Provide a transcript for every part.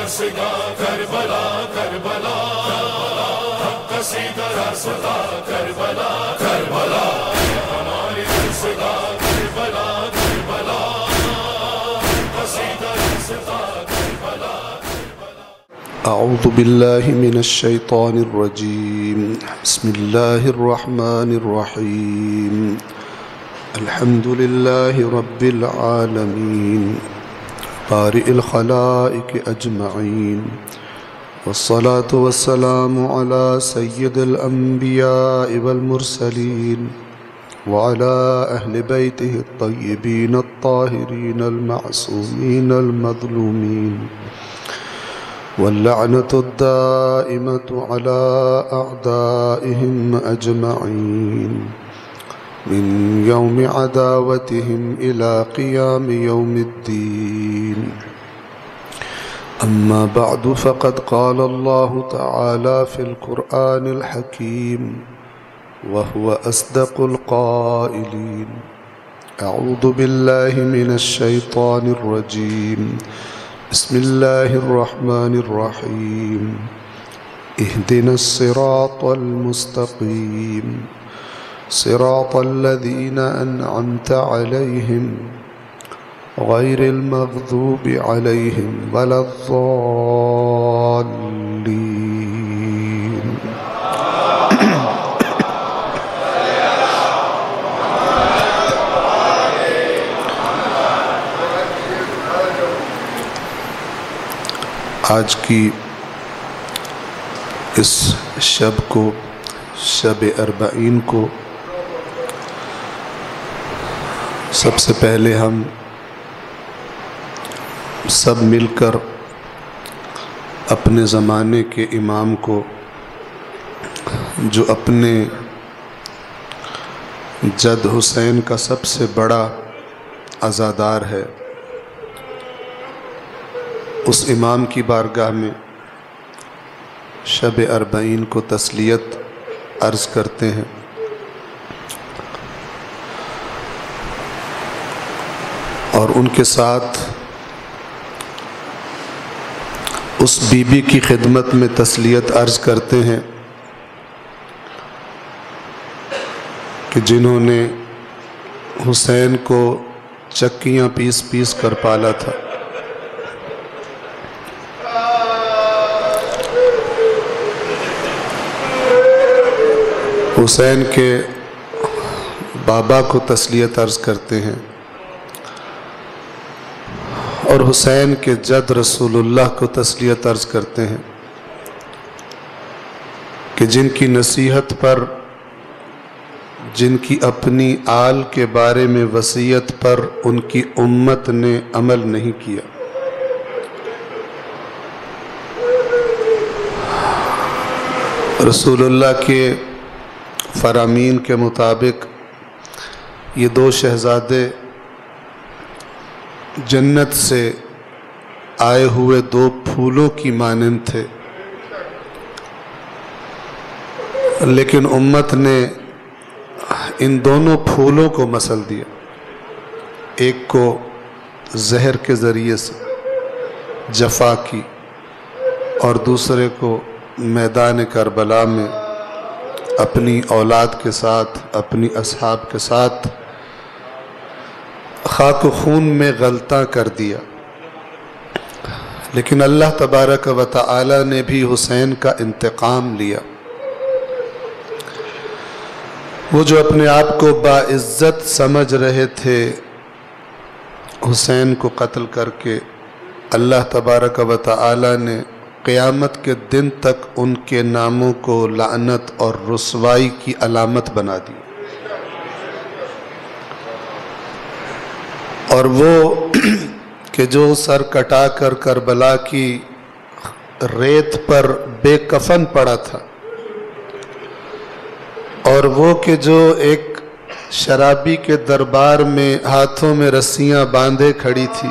درسگاہ کربلا کربلا، قصیدہ راستہ کربلا کربلا، ہماری درسگاہ کربلا کربلا، قصیدہ راستہ کربلا کربلا۔ اعوذ باللہ من الشیطان الرجیم، بسم اللہ الرحمن الرحیم، الحمد للہ رب العالمین، بارئ الخلائق اجمعین، والصلاة والسلام على سید الانبیاء والمرسلین، وعلى اہل بیتہ الطیبین الطاہرین المعصومین المظلومین، واللعنة الدائمة على أعدائهم أجمعين من يوم عداوتهم إلى قيام يوم الدين. أما بعد، فقد قال الله تعالى في القرآن الحكيم وهو أصدق القائلين: أعوذ بالله من الشيطان الرجيم، بسم الله الرحمن الرحيم، اهدنا الصراط المستقيم، صراط الذين أنعمت عليهم غير المغضوب عليهم ولا الضالين. آج کی اس شب کو، شب اربعین کو، سب سے پہلے ہم سب مل کر اپنے زمانے کے امام کو، جو اپنے جد حسین کا سب سے بڑا عزادار ہے، اس امام کی بارگاہ میں شب اربعین کو تسلیت عرض کرتے ہیں، اور ان کے ساتھ اس بی بی کی خدمت میں تسلیت عرض کرتے ہیں کہ جنہوں نے حسین کو چکیاں پیس پیس کر پالا تھا، حسین کے بابا کو تسلیت عرض کرتے ہیں، اور حسین کے جد رسول اللہ کو تسلیت عرض کرتے ہیں کہ جن کی نصیحت پر، جن کی اپنی آل کے بارے میں وصیت پر ان کی امت نے عمل نہیں کیا، رسول اللہ کے فرامین کے مطابق یہ دو شہزادے جنت سے آئے ہوئے دو پھولوں کی مانند تھے، لیکن امت نے ان دونوں پھولوں کو مسل دیا، ایک کو زہر کے ذریعے سے جفا کی، اور دوسرے کو میدان کربلا میں اپنی اولاد کے ساتھ، اپنی اصحاب کے ساتھ خاک و خون میں غلطہ کر دیا۔ لیکن اللہ تبارک و تعالی نے بھی حسین کا انتقام لیا۔ وہ جو اپنے آپ کو باعزت سمجھ رہے تھے، حسین کو قتل کر کے اللہ تبارک و تعالی نے قیامت کے دن تک ان کے ناموں کو لعنت اور رسوائی کی علامت بنا دی، اور وہ کہ جو سر کٹا کر کربلا کی ریت پر بے کفن پڑا تھا، اور وہ کہ جو ایک شرابی کے دربار میں ہاتھوں میں رسیاں باندھے کھڑی تھی،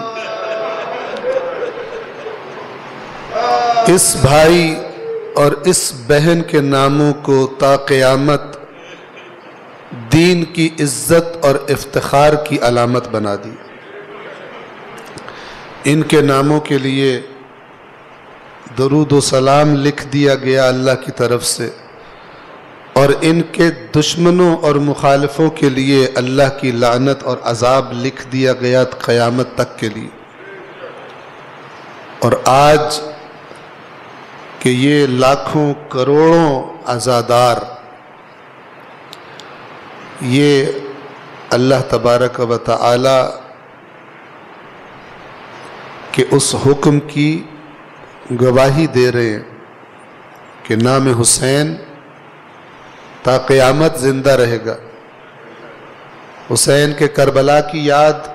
اس بھائی اور اس بہن کے ناموں کو تا قیامت دین کی عزت اور افتخار کی علامت بنا دی۔ ان کے ناموں کے لیے درود و سلام لکھ دیا گیا اللہ کی طرف سے، اور ان کے دشمنوں اور مخالفوں کے لیے اللہ کی لعنت اور عذاب لکھ دیا گیا قیامت تک کے لیے۔ اور آج کہ یہ لاکھوں کروڑوں عزادار یہ اللہ تبارک و تعالی کے اس حکم کی گواہی دے رہے ہیں کہ نام حسین تا قیامت زندہ رہے گا۔ حسین کے کربلا کی یاد،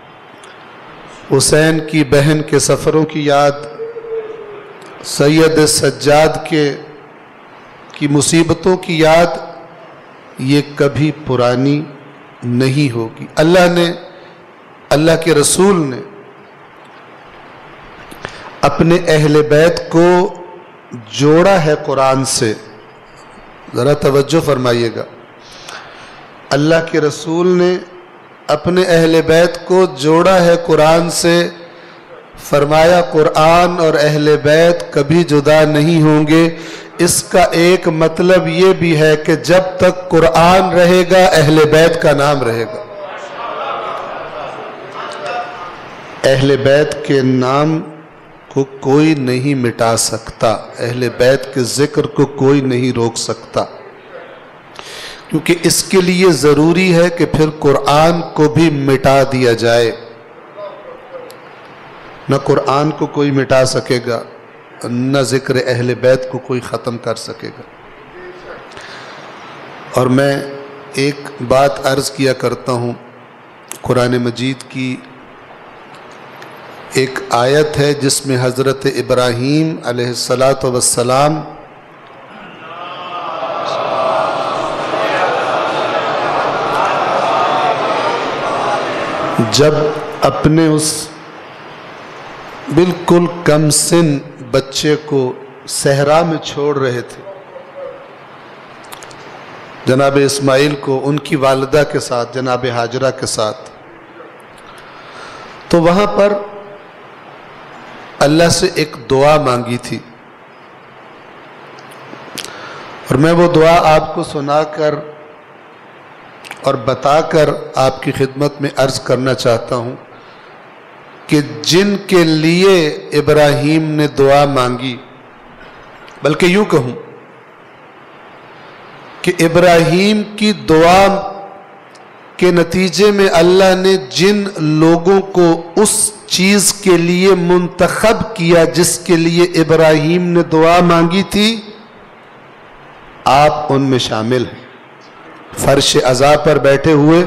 حسین کی بہن کے سفروں کی یاد، سید سجاد کی مصیبتوں کی یاد، یہ کبھی پرانی نہیں ہوگی۔ اللہ کے رسول نے اپنے اہل بیت کو جوڑا ہے قرآن سے، ذرا توجہ فرمائیے گا۔ اللہ کے رسول نے اپنے اہل بیت کو جوڑا ہے قرآن سے، فرمایا قرآن اور اہل بیت کبھی جدا نہیں ہوں گے۔ اس کا ایک مطلب یہ بھی ہے کہ جب تک قرآن رہے گا اہل بیت کا نام رہے گا۔ اہل بیت کے نام کو کوئی نہیں مٹا سکتا، اہل بیت کے ذکر کو کوئی نہیں روک سکتا، کیونکہ اس کے لیے ضروری ہے کہ پھر قرآن کو بھی مٹا دیا جائے۔ نہ قرآن کو کوئی مٹا سکے گا، نہ ذکر اہل بیت کو کوئی ختم کر سکے گا۔ اور میں ایک بات عرض کیا کرتا ہوں، قرآن مجید کی ایک آیت ہے جس میں حضرت ابراہیم علیہ السلام جب اپنے اس بالکل کم سن بچے کو صحرا میں چھوڑ رہے تھے، جناب اسماعیل کو ان کی والدہ کے ساتھ، جناب ہاجرہ کے ساتھ، تو وہاں پر اللہ سے ایک دعا مانگی تھی، اور میں وہ دعا آپ کو سنا کر اور بتا کر آپ کی خدمت میں عرض کرنا چاہتا ہوں کہ جن کے لیے ابراہیم نے دعا مانگی، بلکہ یوں کہوں کہ ابراہیم کی دعا کے نتیجے میں اللہ نے جن لوگوں کو اس چیز کے لیے منتخب کیا جس کے لیے ابراہیم نے دعا مانگی تھی، آپ ان میں شامل ہیں۔ فرش عزا پر بیٹھے ہوئے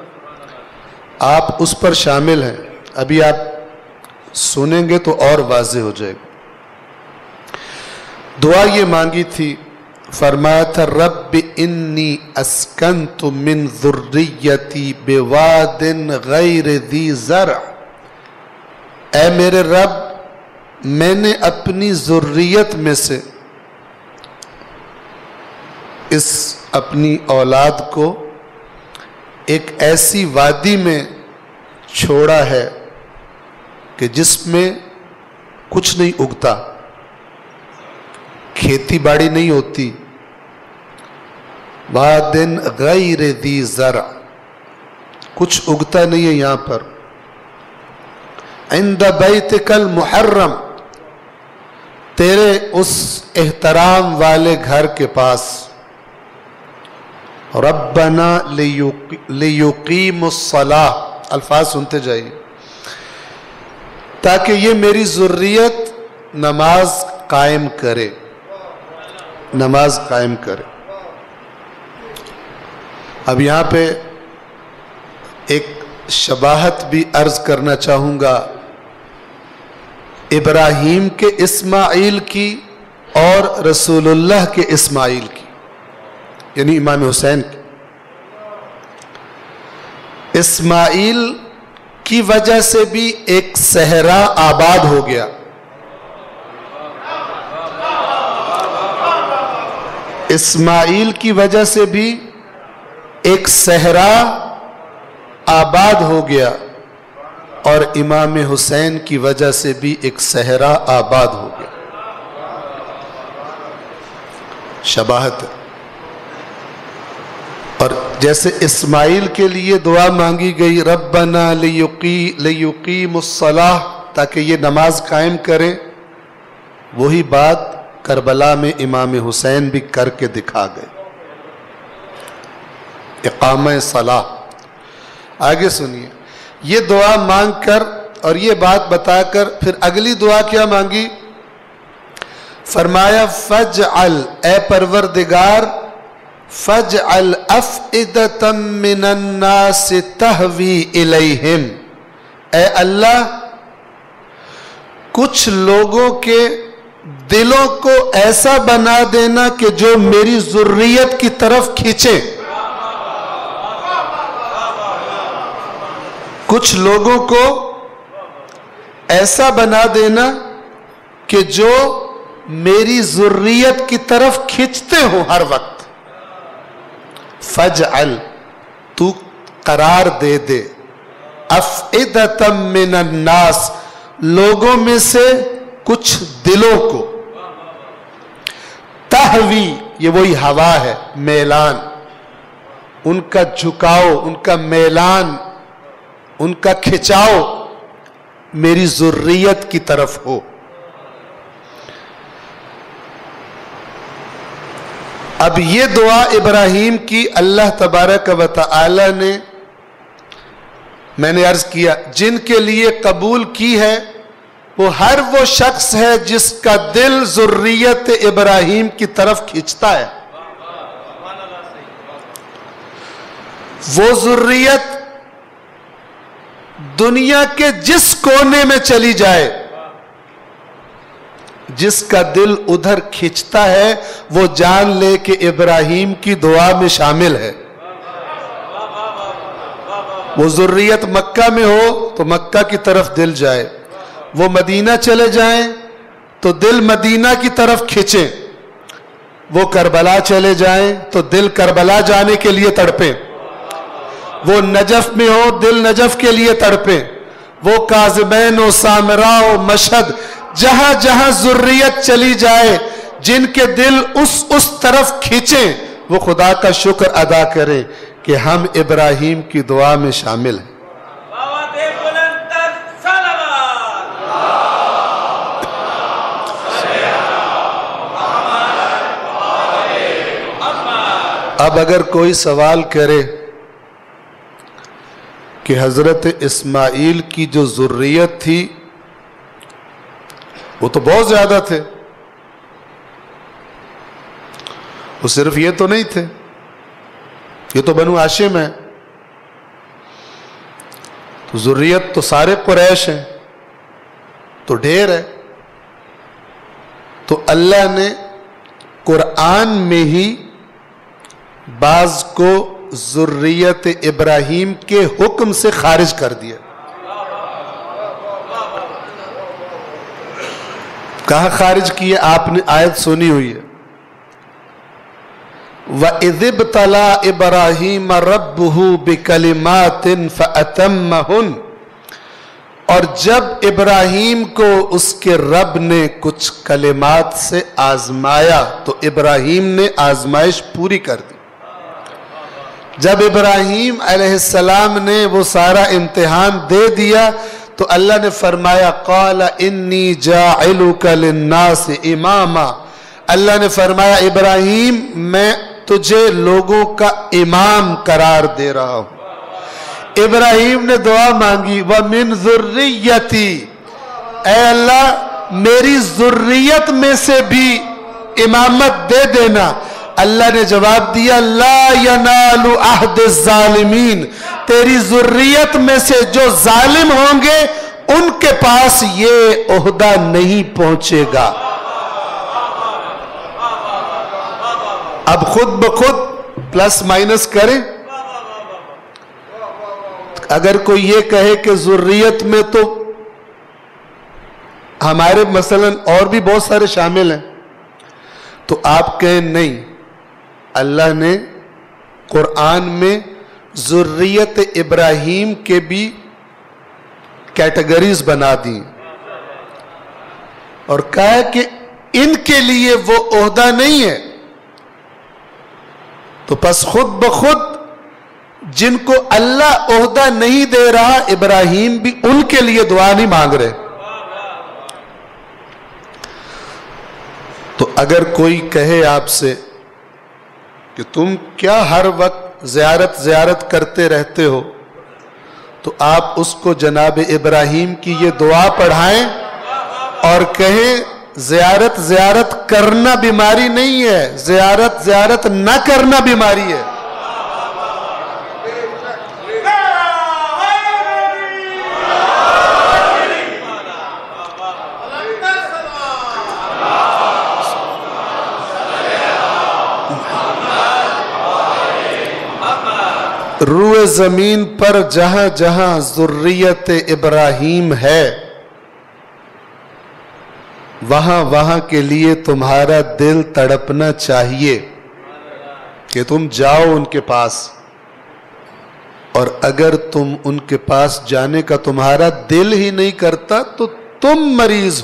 آپ اس پر شامل ہیں۔ ابھی آپ سنیں گے تو اور واضح ہو جائے گا۔ دعا یہ مانگی تھی، فرمایا تھا رب انی اسکنت من ذریتی بواد غیر ذی زرع، اے میرے رب میں نے اپنی ذریت میں سے اس اپنی اولاد کو ایک ایسی وادی میں چھوڑا ہے کہ جس میں کچھ نہیں اگتا، کھیتی باڑی نہیں ہوتی، واد غیر ذی زرع، کچھ اگتا نہیں ہے یہاں پر، عند بیتک المحرم، تیرے اس احترام والے گھر کے پاس، ربنا لیقیموا الصلاۃ، الفاظ سنتے جائیے، تاکہ یہ میری ذریت نماز قائم کرے، نماز قائم کرے۔ اب یہاں پہ ایک شباہت بھی عرض کرنا چاہوں گا ابراہیم کے اسماعیل کی اور رسول اللہ کے اسماعیل کی، یعنی امام حسین کی۔ اسماعیل کی وجہ سے بھی ایک صحرا آباد ہو گیا، اسماعیل کی وجہ سے بھی ایک صحرا آباد ہو گیا، اور امام حسین کی وجہ سے بھی ایک صحرا آباد ہو گیا۔ شباہت ہے. اور جیسے اسماعیل کے لیے دعا مانگی گئی ربنا لیقیموا الصلاۃ، تاکہ یہ نماز قائم کریں، وہی بات کربلا میں امام حسین بھی کر کے دکھا گئے، اقامہ صلاۃ. آگے سنیے، یہ دعا مانگ کر اور یہ بات بتا کر پھر اگلی دعا کیا مانگی؟ فرمایا فجعل، اے پروردگار، فجعل افئدۃ من الناس تہوی الیہم، اے اللہ کچھ لوگوں کے دلوں کو ایسا بنا دینا کہ جو میری ذریت کی طرف کھینچے. کچھ لوگوں کو ایسا بنا دینا کہ جو میری ذریت کی طرف کھینچتے ہوں ہر وقت. فجعل، تو قرار دے دے، افئدۃ من الناس، لوگوں میں سے کچھ دلوں کو، تہوی، یہ وہی ہوا ہے، میلان، ان کا جھکاؤ، ان کا میلان، ان کا کھچاؤ میری ذریت کی طرف ہو. اب یہ دعا ابراہیم کی اللہ تبارک و تعالی نے، میں نے عرض کیا، جن کے لیے قبول کی ہے وہ ہر وہ شخص ہے جس کا دل ذریت ابراہیم کی طرف کھینچتا ہے. وہ ذریت دنیا کے جس کونے میں چلی جائے، جس کا دل ادھر کھینچتا ہے، وہ جان لے کہ ابراہیم کی دعا میں شامل ہے. وہ ذریت مکہ میں ہو تو مکہ کی طرف دل جائے، وہ مدینہ چلے جائیں تو دل مدینہ کی طرف کھینچیں، وہ کربلا چلے جائیں تو دل کربلا جانے کے لیے تڑپیں، وہ نجف میں ہو دل نجف کے لیے تڑپیں، وہ کاظمین و سامرا و مشہد، جہاں جہاں ذریت چلی جائے، جن کے دل اس طرف کھینچیں، وہ خدا کا شکر ادا کریں کہ ہم ابراہیم کی دعا میں شامل ہیں. اب اگر کوئی سوال کرے کہ حضرت اسماعیل کی جو ذریت تھی وہ تو بہت زیادہ تھے، وہ صرف یہ تو نہیں تھے، یہ تو بنو ہاشم ہے، تو ذریت تو سارے قریش ہیں، تو ڈھیر ہے. تو اللہ نے قرآن میں ہی بعض کو ذریت ابراہیم کے حکم سے خارج کر دیا. کہاں خارج کیا؟ آپ نے آیت سنی ہوئی ہے، وَإِذِ ابْتَلَىٰ إِبْرَاهِيمَ رَبُّهُ بِكَلِمَاتٍ فَأَتَمَّهُنَّ، اور جب ابراہیم کو اس کے رب نے کچھ کلمات سے آزمایا تو ابراہیم نے آزمائش پوری کر دی. جب ابراہیم علیہ السلام نے وہ سارا امتحان دے دیا تو اللہ نے فرمایا قال انی جاعلک للناس اماما، اللہ نے فرمایا ابراہیم میں تجھے لوگوں کا امام قرار دے رہا ہوں. ابراہیم نے دعا مانگی وَمِن ذُرِّيَّتِي، اے اللہ میری ذریت میں سے بھی امامت دے دینا. اللہ نے جواب دیا لا ینال عہد الظالمین، تیری ذریت میں سے جو ظالم ہوں گے ان کے پاس یہ عہدہ نہیں پہنچے گا. اب خود بخود پلس مائنس کریں. اگر کوئی یہ کہے کہ ذریت میں تو ہمارے مثلا اور بھی بہت سارے شامل ہیں، تو آپ کہیں نہیں، اللہ نے قرآن میں ذریت ابراہیم کے بھی کیٹیگریز بنا دی اور کہا کہ ان کے لیے وہ عہدہ نہیں ہے تو پس خود بخود جن کو اللہ عہدہ نہیں دے رہا، ابراہیم بھی ان کے لیے دعا نہیں مانگ رہے. تو اگر کوئی کہے آپ سے کہ تم کیا ہر وقت زیارت کرتے رہتے ہو، تو آپ اس کو جناب ابراہیم کی یہ دعا پڑھائیں اور کہیں زیارت کرنا بیماری نہیں ہے، زیارت نہ کرنا بیماری ہے. روئے زمین پر جہاں جہاں ذریت ابراہیم ہے، وہاں وہاں کے لیے تمہارا دل تڑپنا چاہیے کہ تم جاؤ ان کے پاس. اور اگر تم ان کے پاس جانے کا تمہارا دل ہی نہیں کرتا تو تم مریض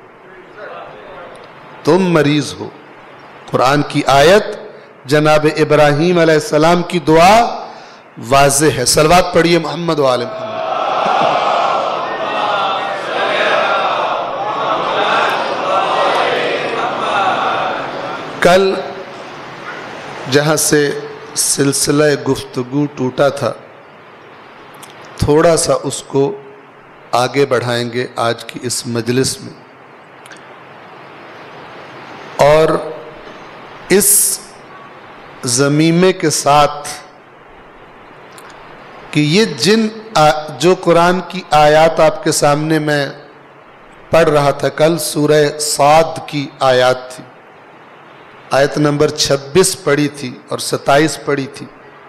ہو. قرآن کی آیت، جناب ابراہیم علیہ السلام کی دعا واضح ہے. صلوات پڑھیے محمد و آل محمد. کل جہاں سے سلسلہ گفتگو ٹوٹا تھا، تھوڑا سا اس کو آگے بڑھائیں گے آج کی اس مجلس میں. اور اس ضمیمے کے ساتھ کہ یہ جو قرآن کی آیات آپ کے سامنے میں پڑھ رہا تھا کل، سورہ صاد کی آیات تھی، آیت نمبر 26 پڑھی تھی اور 27 پڑھی تھی.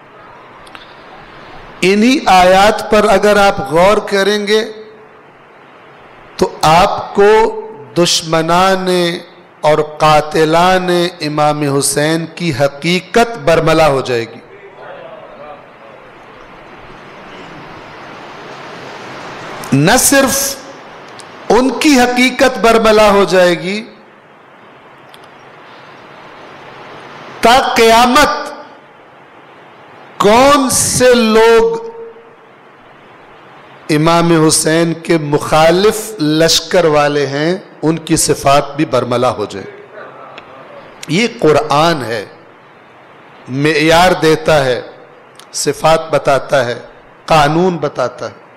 انہی آیات پر اگر آپ غور کریں گے تو آپ کو دشمنان اور قاتلان امام حسین کی حقیقت برملا ہو جائے گی. نہ صرف ان کی حقیقت برملا ہو جائے گی، تا قیامت کون سے لوگ امام حسین کے مخالف لشکر والے ہیں ان کی صفات بھی برملا ہو جائے. یہ قرآن ہے، معیار دیتا ہے، صفات بتاتا ہے، قانون بتاتا ہے.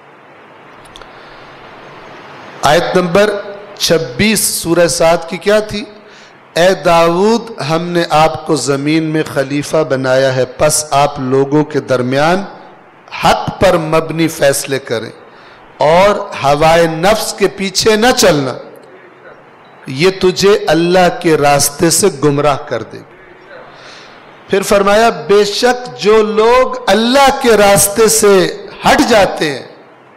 آیت نمبر 26 سورہ صاد کی کیا تھی؟ اے داؤد، ہم نے آپ کو زمین میں خلیفہ بنایا ہے، پس آپ لوگوں کے درمیان حق پر مبنی فیصلے کریں اور ہوائے نفس کے پیچھے نہ چلنا، یہ تجھے اللہ کے راستے سے گمراہ کر دے گی. پھر فرمایا بے شک جو لوگ اللہ کے راستے سے ہٹ جاتے ہیں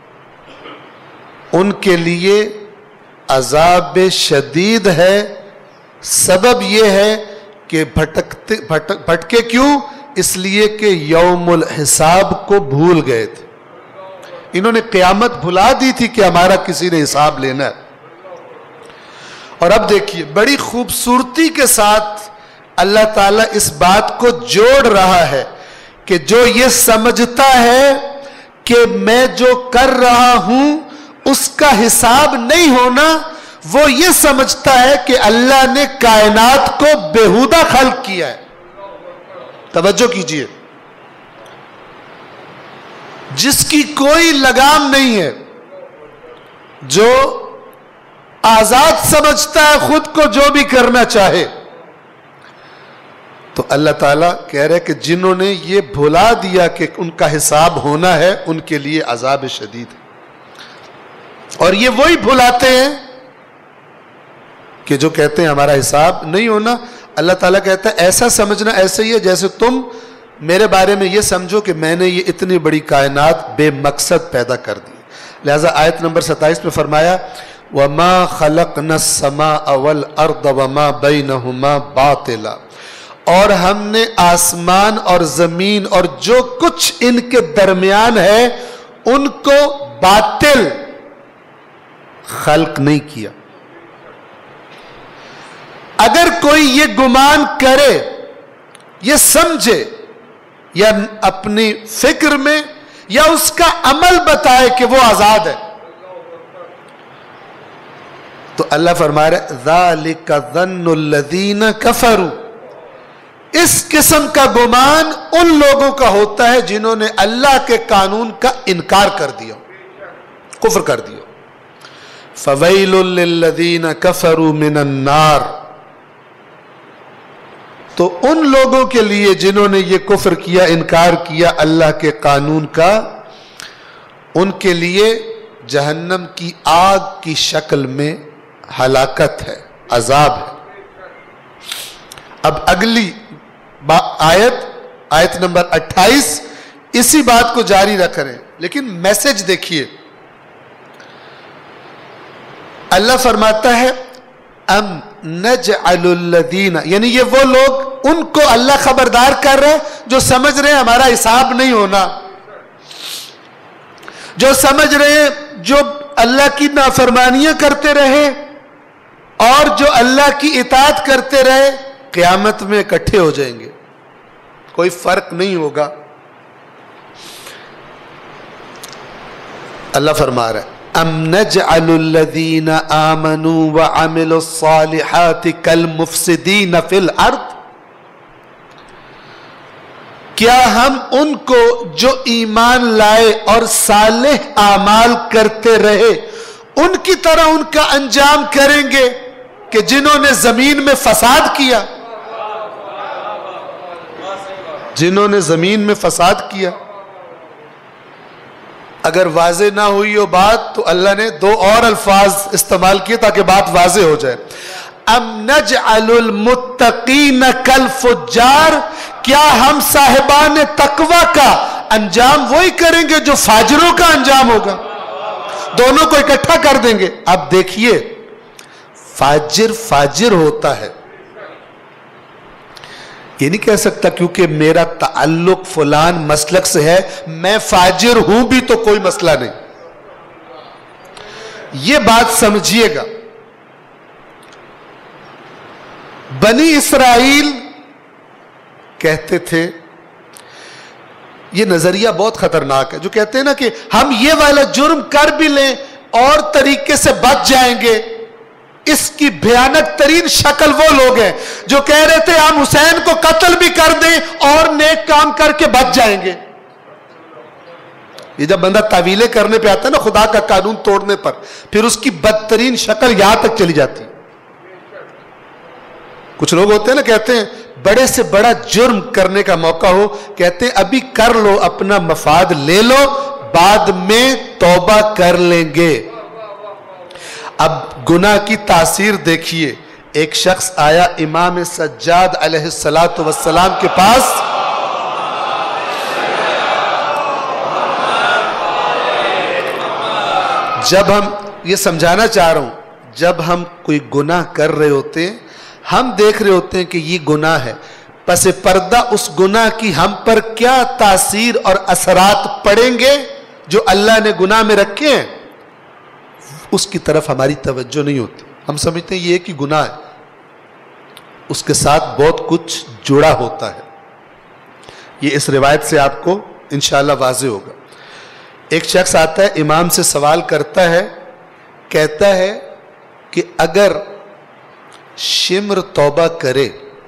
ان کے لیے عذاب شدید ہے. سبب یہ ہے کہ بھٹکے کیوں؟ اس لیے کہ یوم الحساب کو بھول گئے تھے. انہوں نے قیامت بھلا دی تھی کہ ہمارا کسی نے حساب لینا ہے. اور اب دیکھیے بڑی خوبصورتی کے ساتھ اللہ تعالیٰ اس بات کو جوڑ رہا ہے کہ جو یہ سمجھتا ہے کہ میں جو کر رہا ہوں اس کا حساب نہیں ہونا، وہ یہ سمجھتا ہے کہ اللہ نے کائنات کو بےہودہ خلق کیا ہے. توجہ کیجئے، جس کی کوئی لگام نہیں ہے، جو آزاد سمجھتا ہے خود کو جو بھی کرنا چاہے، تو اللہ تعالیٰ کہہ رہے کہ جنہوں نے یہ بھلا دیا کہ ان کا حساب ہونا ہے ان کے لیے عذاب شدید ہے. اور یہ وہی بھلاتے ہیں کہ جو کہتے ہیں ہمارا حساب نہیں ہونا. اللہ تعالیٰ کہتا ہے ایسا سمجھنا ایسے ہی ہے جیسے تم میرے بارے میں یہ سمجھو کہ میں نے یہ اتنی بڑی کائنات بے مقصد پیدا کر دی. لہذا آیت نمبر 27 میں فرمایا وَمَا خَلَقْنَا السَّمَاءَ وَالْأَرْضَ وَمَا بَيْنَهُمَا بَاطِلًا، اور ہم نے آسمان اور زمین اور جو کچھ ان کے درمیان ہے ان کو باطل خلق نہیں کیا. اگر کوئی یہ گمان کرے یہ سمجھے یا اپنی فکر میں یا اس کا عمل بتائے کہ وہ آزاد ہے. تو اللہ فرما رہا ہے ذالک ظن الذین کفروا، اس قسم کا گمان ان لوگوں کا ہوتا ہے جنہوں نے اللہ کے قانون کا انکار کر دیا، کفر کر دیا. فویل للذین کفروا من النار، تو ان لوگوں کے لیے جنہوں نے یہ کفر کیا، انکار کیا اللہ کے قانون کا، ان کے لیے جہنم کی آگ کی شکل میں ہلاکت ہے، عذاب ہے. اب اگلی آیت نمبر 28 اسی بات کو جاری رکھ رہے ہیں، لیکن میسج دیکھیے. اللہ فرماتا ہے ام نجعل الذین، یعنی یہ وہ لوگ، ان کو اللہ خبردار کر رہے جو سمجھ رہے ہیں ہمارا حساب نہیں ہونا، جو سمجھ رہے ہیں جو اللہ کی نافرمانیاں کرتے رہے اور جو اللہ کی اطاعت کرتے رہے قیامت میں اکٹھے ہو جائیں گے، کوئی فرق نہیں ہوگا. اللہ فرما رہا ہے ام نجعل الذین آمنوا وعملوا الصالحات کالمفسدین فی الارض، کیا ہم ان کو جو ایمان لائے اور صالح اعمال کرتے رہے ان کی طرح ان کا انجام کریں گے کہ جنہوں نے زمین میں فساد کیا، جنہوں نے زمین میں فساد کیا. اگر واضح نہ ہوئی ہو بات تو اللہ نے دو اور الفاظ استعمال کیے تاکہ بات واضح ہو جائے. ام نجعل المتقین کالفجار، کیا ہم صاحبان تقوی کا انجام وہی کریں گے جو فاجروں کا انجام ہوگا، دونوں کو اکٹھا کر دیں گے. اب دیکھیے فاجر ہوتا ہے، یہ نہیں کہہ سکتا کیونکہ میرا تعلق فلان مسلک سے ہے میں فاجر ہوں بھی تو کوئی مسئلہ نہیں. یہ بات سمجھیے گا. بنی اسرائیل کہتے تھے، یہ نظریہ بہت خطرناک ہے، جو کہتے ہیں نا کہ ہم یہ والا جرم کر بھی لیں اور طریقے سے بچ جائیں گے. اس کی بھیانک ترین شکل وہ لوگ ہیں جو کہہ رہے تھے ہم حسین کو قتل بھی کر دیں اور نیک کام کر کے بچ جائیں گے. یہ جب بندہ تعویلیں کرنے پہ آتا ہے نا خدا کا قانون توڑنے پر، پھر اس کی بدترین شکل یہاں تک چلی جاتی. کچھ لوگ ہوتے ہیں نا کہتے ہیں بڑے سے بڑا جرم کرنے کا موقع ہو، کہتے ہیں ابھی کر لو، اپنا مفاد لے لو، بعد میں توبہ کر لیں گے. اب گناہ کی تاثیر دیکھیے. ایک شخص آیا امام سجاد علیہ السلام کے پاس، جب ہم یہ سمجھانا چاہ رہا ہوں، جب ہم کوئی گناہ کر رہے ہوتے ہیں ہم دیکھ رہے ہوتے ہیں کہ یہ گناہ ہے، پس پردہ اس گناہ کی ہم پر کیا تاثیر اور اثرات پڑیں گے جو اللہ نے گناہ میں رکھے ہیں، اس کی طرف ہماری توجہ نہیں ہوتی. ہم سمجھتے ہیں یہ ایک ہی گناہ ہے، اس کے ساتھ بہت کچھ جڑا ہوتا ہے. یہ اس روایت سے آپ کو انشاءاللہ واضح ہوگا. ایک شخص آتا ہے امام سے سوال کرتا ہے، کہتا ہے کہ اگر شمر توبہ کرے،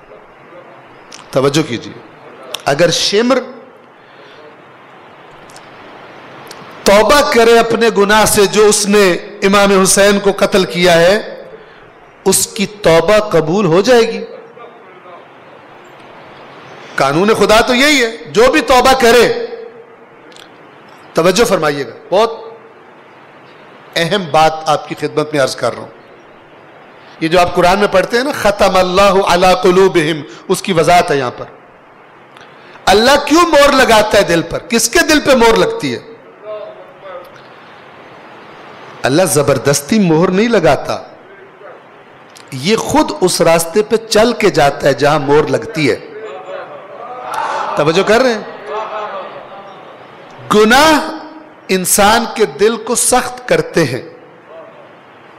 توجہ کیجیے، اگر شمر توبہ کرے اپنے گناہ سے جو اس نے امام حسین کو قتل کیا ہے، اس کی توبہ قبول ہو جائے گی. قانون خدا تو یہی ہے، جو بھی توبہ کرے. توجہ فرمائیے گا، بہت اہم بات آپ کی خدمت میں عرض کر رہا ہوں. یہ جو آپ قرآن میں پڑھتے ہیں نا ختم اللہ علی قلوبہم، اس کی وضاحت ہے یہاں پر. اللہ کیوں مور لگاتا ہے دل پر؟ کس کے دل پہ مور لگتی ہے؟ اللہ زبردستی مہر نہیں لگاتا، یہ خود اس راستے پہ چل کے جاتا ہے جہاں مہر لگتی ہے. توجہ کر رہے ہیں؟ گناہ انسان کے دل کو سخت کرتے ہیں.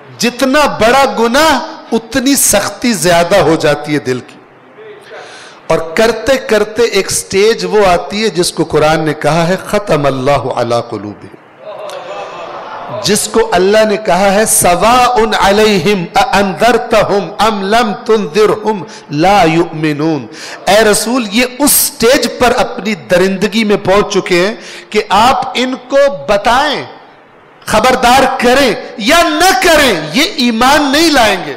جتنا بڑا گناہ اتنی سختی زیادہ ہو جاتی ہے دل کی. اور کرتے کرتے ایک سٹیج وہ آتی ہے جس کو قرآن نے کہا ہے ختم اللہ علی قلوبہم، جس کو اللہ نے کہا ہے سواء علیہم اانذرتہم ام لم تنذرہم لا یؤمنون۔ اے رسول، یہ اس سٹیج پر اپنی درندگی میں پہنچ چکے ہیں کہ آپ ان کو بتائیں، خبردار کریں یا نہ کریں، یہ ایمان نہیں لائیں گے۔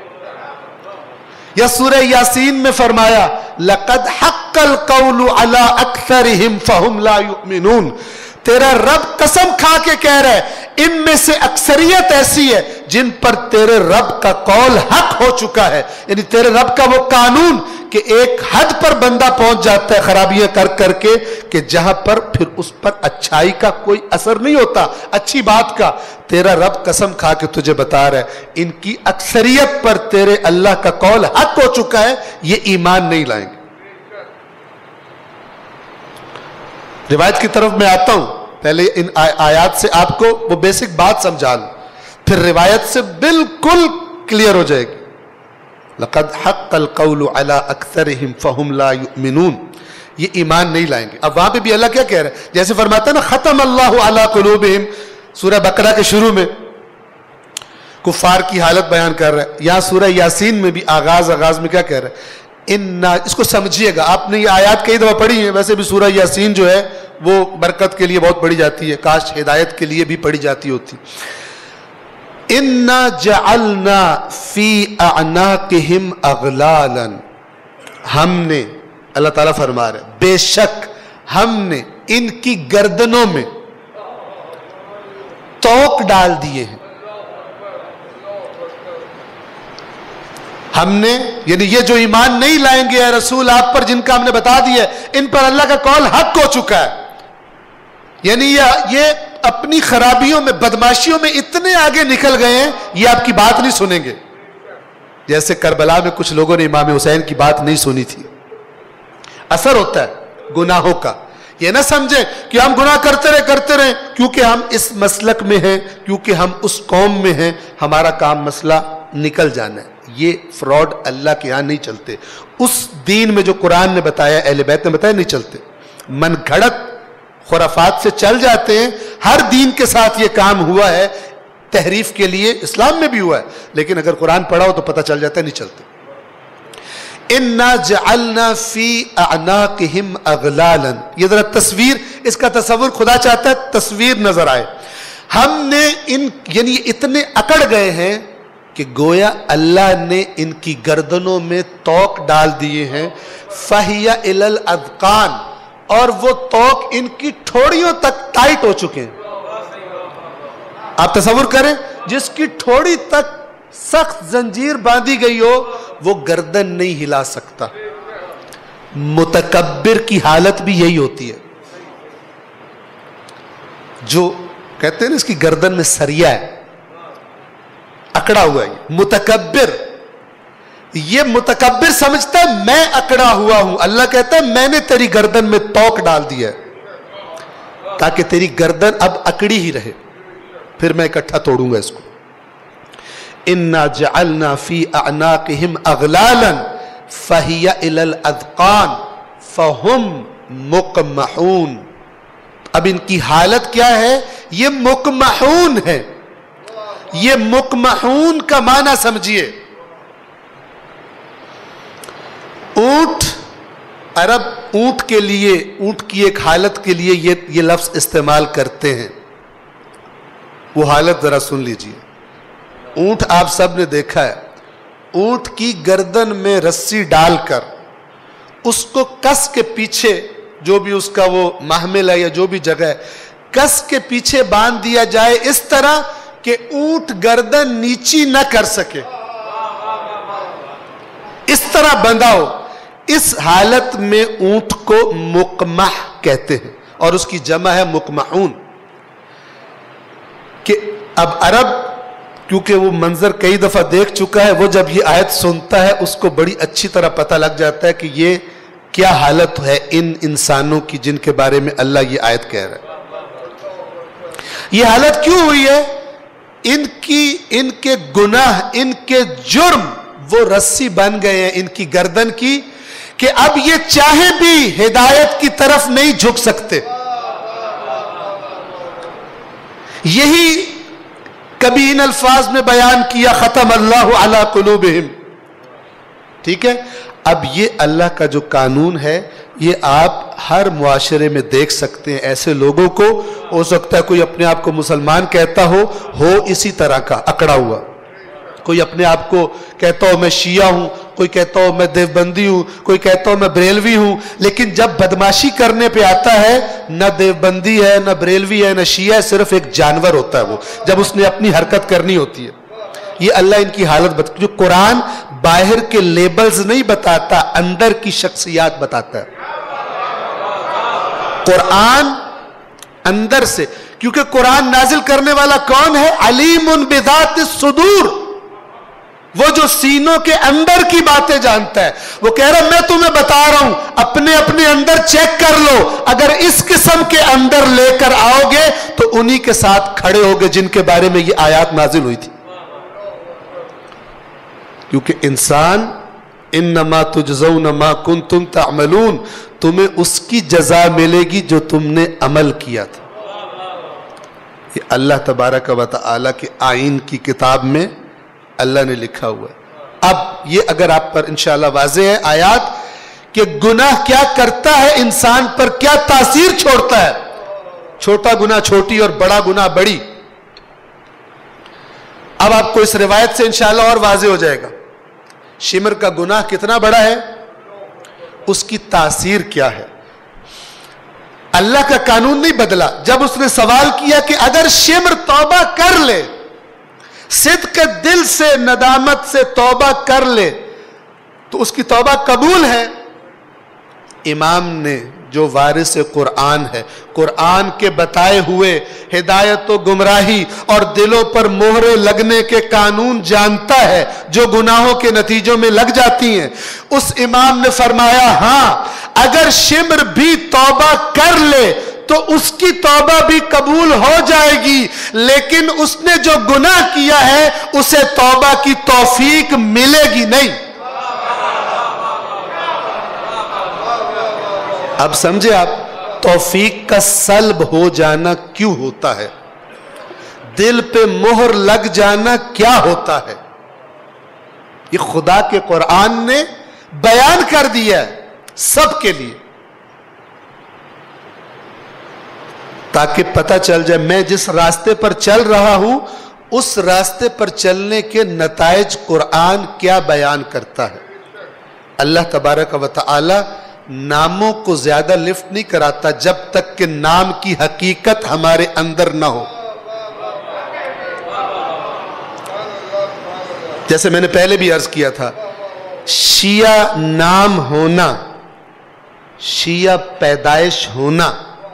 یا سورہ یاسین میں فرمایا لَقَدْ حَقَّ الْقَوْلُ عَلَىٰ أَكْثَرِهِمْ فَهُمْ لَا يُؤْمِنُونَ۔ تیرا رب قسم کھا کے کہہ رہا ہے ان میں سے اکثریت ایسی ہے جن پر تیرے رب کا قول حق ہو چکا ہے، یعنی تیرے رب کا وہ قانون کہ ایک حد پر بندہ پہنچ جاتا ہے خرابیاں کر کر کے کہ جہاں پر پھر اس پر اچھائی کا کوئی اثر نہیں ہوتا، اچھی بات کا۔ تیرا رب قسم کھا کے تجھے بتا رہا ہے ان کی اکثریت پر تیرے اللہ کا قول حق ہو چکا ہے، یہ ایمان نہیں لائیں گے۔ روایت کی طرف میں آتا ہوں، پہلے ان آیات سے آپ کو وہ بیسک بات سمجھا لوں، پھر روایت سے بالکل کلیئر ہو جائے گی۔ لَقَدْ حَقَّ الْقَوْلُ عَلَىٰ أَكْثَرِهِمْ فَهُمْ لَا يُؤْمِنُونَ، یہ ایمان نہیں لائیں گے۔ اب وہاں پہ بھی اللہ کیا کہہ رہا ہے؟ جیسے فرماتا ہے نا ختم اللہ علی قلوبہم، سورہ بقرہ کے شروع میں کفار کی حالت بیان کر رہا ہے، یہاں سورہ یاسین میں بھی آغاز میں کیا کہہ رہا ہے؟ اس کو سمجھیے گا، آپ نے یہ آیات کئی دفعہ پڑھی ہیں، ویسے بھی سورہ یاسین جو ہے وہ برکت کے لیے بہت پڑھی جاتی ہے، کاش ہدایت کے لیے بھی پڑھی جاتی ہوتی۔ اِنَّا جَعَلْنَا فِي أَعْنَاقِهِمْ أَغْلَالًا، ہم نے، اللہ تعالیٰ فرما رہے ہیں بے شک ہم نے ان کی گردنوں میں توق ڈال دیے ہیں۔ ہم نے، یعنی یہ جو ایمان نہیں لائیں گے اے رسول آپ پر، جن کا ہم نے بتا دیا ہے ان پر اللہ کا قول حق ہو چکا ہے، یعنی یہ اپنی خرابیوں میں، بدماشیوں میں اتنے آگے نکل گئے ہیں یہ آپ کی بات نہیں سنیں گے۔ جیسے کربلا میں کچھ لوگوں نے امام حسین کی بات نہیں سنی تھی۔ اثر ہوتا ہے گناہوں کا، یہ نہ سمجھیں کہ ہم گناہ کرتے رہیں کیونکہ ہم اس مسلک میں ہیں، کیونکہ ہم اس قوم میں ہیں، ہمارا کام مسئلہ نکل جانا ہے۔ یہ فراڈ اللہ کے ہاں نہیں چلتے، اس دین میں جو قرآن نے بتایا، اہل بیت نے بتایا، نہیں چلتے۔ من گھڑت خرافات سے چل جاتے ہیں، ہر دین کے ساتھ یہ کام ہوا ہے، تحریف کے لیے اسلام میں بھی ہوا ہے، لیکن اگر قرآن پڑھا ہو تو پتہ چل جاتا ہے نہیں چلتے۔ اِنَّا جَعَلْنَا فِي أَعْنَاقِهِمْ أَغْلَالًا، یہ ذرا تصویر، اس کا تصور خدا چاہتا ہے تصویر نظر آئے۔ ہم نے یعنی اتنے اکڑ گئے ہیں کہ گویا اللہ نے ان کی گردنوں میں توق ڈال دیے ہیں، فَهِيَ إِلَى الْأَذْقَانِ، اور وہ توق ان کی ٹھوڑیوں تک ٹائٹ ہو چکے ہیں۔ آپ تصور کریں جس کی ٹھوڑی تک سخت زنجیر باندھی گئی ہو وہ گردن نہیں ہلا سکتا۔ متکبر کی حالت بھی یہی ہوتی ہے، جو کہتے ہیں نا اس کی گردن میں سریا ہے، اکڑا ہوا ہے۔ متکبر، یہ متکبر سمجھتا ہے میں اکڑا ہوا ہوں، اللہ کہتا ہے میں نے تیری گردن میں توق ڈال دیا ہے تاکہ تیری گردن اب اکڑی ہی رہے، پھر میں اکٹھا توڑوں گا اس کو۔ اِنَّا جَعَلْنَا فِي أَعْنَاقِهِمْ أَغْلَالًا فَهِيَ إِلَى الْأَذْقَانِ فَهُمْ مُقْمَحُونَ، اب ان کی حالت کیا ہے؟ یہ مقمحون ہے۔ یہ مقمحون کا معنی سمجھیے، اونٹ، عرب اونٹ کے لیے، اونٹ کی ایک حالت کے لیے یہ لفظ استعمال کرتے ہیں، وہ حالت ذرا سن لیجئے۔ اونٹ آپ سب نے دیکھا ہے، اونٹ کی گردن میں رسی ڈال کر اس کو کس کے پیچھے، جو بھی اس کا وہ محمل ہے یا جو بھی جگہ ہے، کس کے پیچھے باندھ دیا جائے اس طرح کہ اونٹ گردن نیچی نہ کر سکے، اس طرح بندھا ہو، اس حالت میں اونٹ کو مقمح کہتے ہیں، اور اس کی جمع ہے مقمحون۔ کہ اب عرب کیونکہ وہ منظر کئی دفعہ دیکھ چکا ہے، وہ جب یہ آیت سنتا ہے اس کو بڑی اچھی طرح پتہ لگ جاتا ہے کہ یہ کیا حالت ہے ان انسانوں کی جن کے بارے میں اللہ یہ آیت کہہ رہا ہے۔ یہ حالت کیوں ہوئی ہے؟ ان کے گناہ، ان کے جرم وہ رسی بن گئے ہیں ان کی گردن کی، کہ اب یہ چاہے بھی ہدایت کی طرف نہیں جھک سکتے. یہی کبھی ان الفاظ میں بیان کیا ختم اللہ علی قلوبہم. ٹھیک ہے. اب یہ اللہ کا جو قانون ہے یہ آپ ہر معاشرے میں دیکھ سکتے ہیں. ایسے لوگوں کو ہو سکتا ہے کوئی اپنے آپ کو مسلمان کہتا ہو اسی طرح کا اکڑا ہوا. کوئی اپنے آپ کو کہتا ہو میں شیعہ ہوں, کوئی کہتا ہو میں دیوبندی ہوں, کوئی کہتا ہو میں بریلوی ہوں, لیکن جب بدماشی کرنے پہ آتا ہے نہ دیوبندی ہے نہ بریلوی ہے نہ شیعہ ہے, صرف ایک جانور ہوتا ہے وہ جب اس نے اپنی حرکت کرنی ہوتی ہے. یہ اللہ ان کی حالت جو قرآن باہر کے لیبلز نہیں بتاتا, اندر کی شخصیات بتاتا ہے. قرآن اندر سے, کیونکہ قرآن نازل کرنے والا کون ہے؟ علیم بذات الصدور, وہ جو سینوں کے اندر کی باتیں جانتا ہے. وہ کہہ رہا میں تمہیں بتا رہا ہوں اپنے اندر چیک کر لو, اگر اس قسم کے اندر لے کر آؤ گے تو انہی کے ساتھ کھڑے ہوگے جن کے بارے میں یہ آیات نازل ہوئی تھی. کیونکہ انسان انما تجزون ما کنتم تعملون, تمہیں اس کی جزا ملے گی جو تم نے عمل کیا تھا. یہ اللہ تبارک و تعالی کے آئین کی کتاب میں اللہ نے لکھا ہوا ہے. اب یہ اگر آپ پر انشاءاللہ واضح ہے آیات کہ گناہ کیا کرتا ہے, انسان پر کیا تاثیر چھوڑتا ہے, چھوٹا گناہ چھوٹی اور بڑا گناہ بڑی. اب آپ کو اس روایت سے انشاءاللہ اور واضح ہو جائے گا شمر کا گناہ کتنا بڑا ہے, اس کی تاثیر کیا ہے. اللہ کا قانون نہیں بدلا. جب اس نے سوال کیا کہ اگر شمر توبہ کر لے, صدق دل سے ندامت سے توبہ کر لے تو اس کی توبہ قبول ہے. امام نے جو وارث قرآن ہے, قرآن کے بتائے ہوئے ہدایت و گمراہی اور دلوں پر مہرے لگنے کے قانون جانتا ہے جو گناہوں کے نتیجوں میں لگ جاتی ہیں, اس امام نے فرمایا ہاں اگر شمر بھی توبہ کر لے تو اس کی توبہ بھی قبول ہو جائے گی, لیکن اس نے جو گناہ کیا ہے اسے توبہ کی توفیق ملے گی نہیں. اب سمجھے آپ توفیق کا سلب ہو جانا کیوں ہوتا ہے, دل پہ مہر لگ جانا کیا ہوتا ہے. یہ خدا کے قرآن نے بیان کر دیا ہے سب کے لیے تاکہ پتہ چل جائے میں جس راستے پر چل رہا ہوں اس راستے پر چلنے کے نتائج قرآن کیا بیان کرتا ہے. اللہ تبارک و تعالی ناموں کو زیادہ لفٹ نہیں کراتا جب تک کہ نام کی حقیقت ہمارے اندر نہ ہو. جیسے میں نے پہلے بھی عرض کیا تھا, شیعہ نام ہونا, شیعہ پیدائش ہونا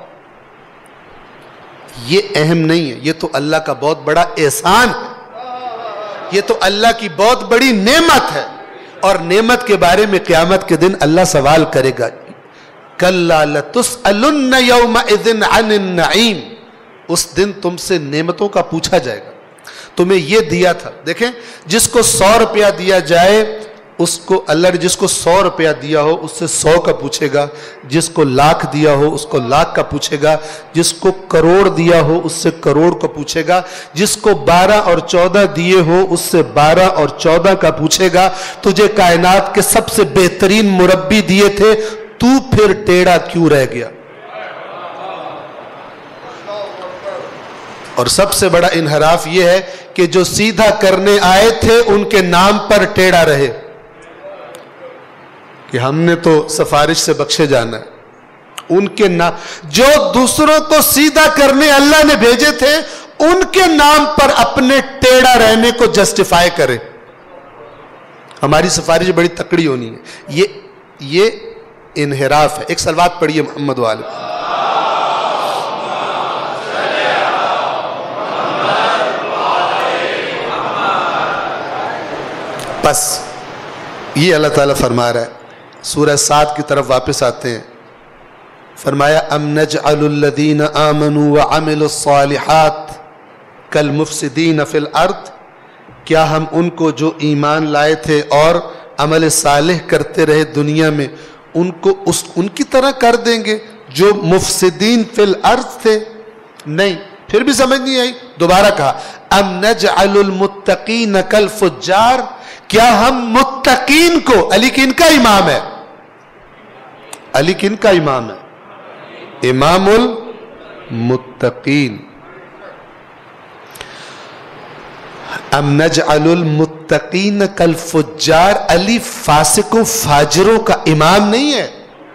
یہ اہم نہیں ہے, یہ تو اللہ کا بہت بڑا احسان ہے, یہ تو اللہ کی بہت بڑی نعمت ہے, اور نعمت کے بارے میں قیامت کے دن اللہ سوال کرے گا. کَلَّا لَتُسْأَلُنَّ يَوْمَئِذٍ عَنِ النَّعِيمِ, اس دن تم سے نعمتوں کا پوچھا جائے گا. تمہیں یہ دیا تھا, دیکھیں جس کو 100 روپیہ دیا جائے اس کو اللہ نے جس کو 100 روپیہ دیا ہو اس سے 100 کا پوچھے گا, جس کو لاکھ دیا ہو اس کو لاکھ کا پوچھے گا, جس کو کروڑ دیا ہو اس سے کروڑ کا پوچھے گا, جس کو 12 اور 14 دیے ہو اس سے 12 اور 14 کا پوچھے گا. تجھے کائنات کے سب سے بہترین مربی دیے تھے, تو پھر ٹیڑھا کیوں رہ گیا. اور سب سے بڑا انحراف یہ ہے کہ جو سیدھا کرنے آئے تھے ان کے نام پر ٹیڑھا رہے کہ ہم نے تو سفارش سے بخشے جانا ہے. ان کے نام جو دوسروں کو سیدھا کرنے اللہ نے بھیجے تھے ان کے نام پر اپنے ٹیڑھا رہنے کو جسٹیفائی کرے. ہماری سفارش بڑی تکڑی ہونی ہے. یہ انحراف ہے. ایک صلوات پڑھیے محمد والے. بس یہ اللہ تعالیٰ فرما رہا ہے. سورہ سعد کی طرف واپس آتے ہیں. فرمایا ام نجعل الذین آمنوا وعملوا الصالحات کالمفسدین فی الارض, کیا ہم ان کو جو ایمان لائے تھے اور عمل صالح کرتے رہے دنیا میں ان کو ان کی طرح کر دیں گے جو مفسدین فی الارض تھے؟ نہیں. پھر بھی سمجھ نہیں آئی. دوبارہ کہا ام نجعل المتقین کالفجار، کیا ہم متقین کو، علی کن کا امام ہے؟ علی کن کا امام ہے؟ امام المتقین. ام نجعل المتقین کالفجار، علی فاسقوں فاجروں کا امام نہیں ہے؟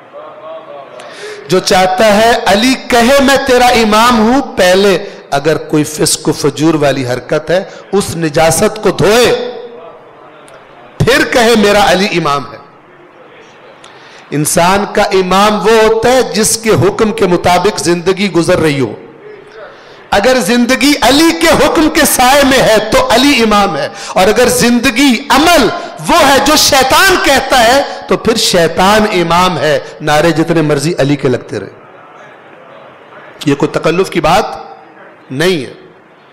جو چاہتا ہے علی کہے میں تیرا امام ہوں، پہلے اگر کوئی فسق و فجور والی حرکت ہے اس نجاست کو دھوئے، پھر کہے میرا علی امام ہے. انسان کا امام وہ ہوتا ہے جس کے حکم کے مطابق زندگی گزر رہی ہو. اگر زندگی علی کے حکم کے سائے میں ہے تو علی امام ہے، اور اگر زندگی عمل وہ ہے جو شیطان کہتا ہے تو پھر شیطان امام ہے. نعرے جتنے مرضی علی کے لگتے رہے، یہ کوئی تکلف کی بات نہیں ہے.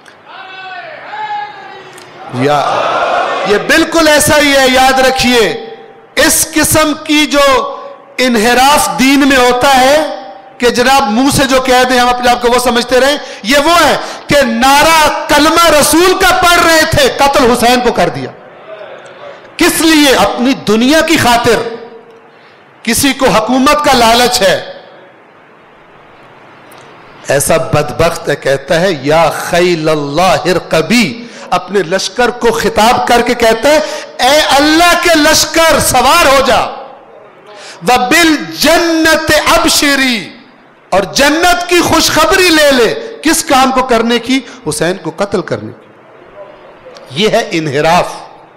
یہ بالکل ایسا ہی ہے. یاد رکھیے اس قسم کی جو انحراف دین میں ہوتا ہے کہ جناب منہ سے جو کہہ دیں ہم اپنے آپ کو وہ سمجھتے رہیں، یہ وہ ہے کہ نعرہ کلمہ رسول کا پڑھ رہے تھے، قتل حسین کو کر دیا. کس لیے؟ اپنی دنیا کی خاطر. کسی کو حکومت کا لالچ ہے، ایسا بدبخت ہے، کہتا ہے یا خیل اللہ ارقبی، اپنے لشکر کو خطاب کر کے کہتا ہے اے اللہ کے لشکر سوار ہو جا، وَبِالْجَنَّةِ أَبْشِرِي، اور جنت کی خوشخبری لے لے. کس کام کو کرنے کی؟ حسین کو قتل کرنے کی. یہ ہے انحراف.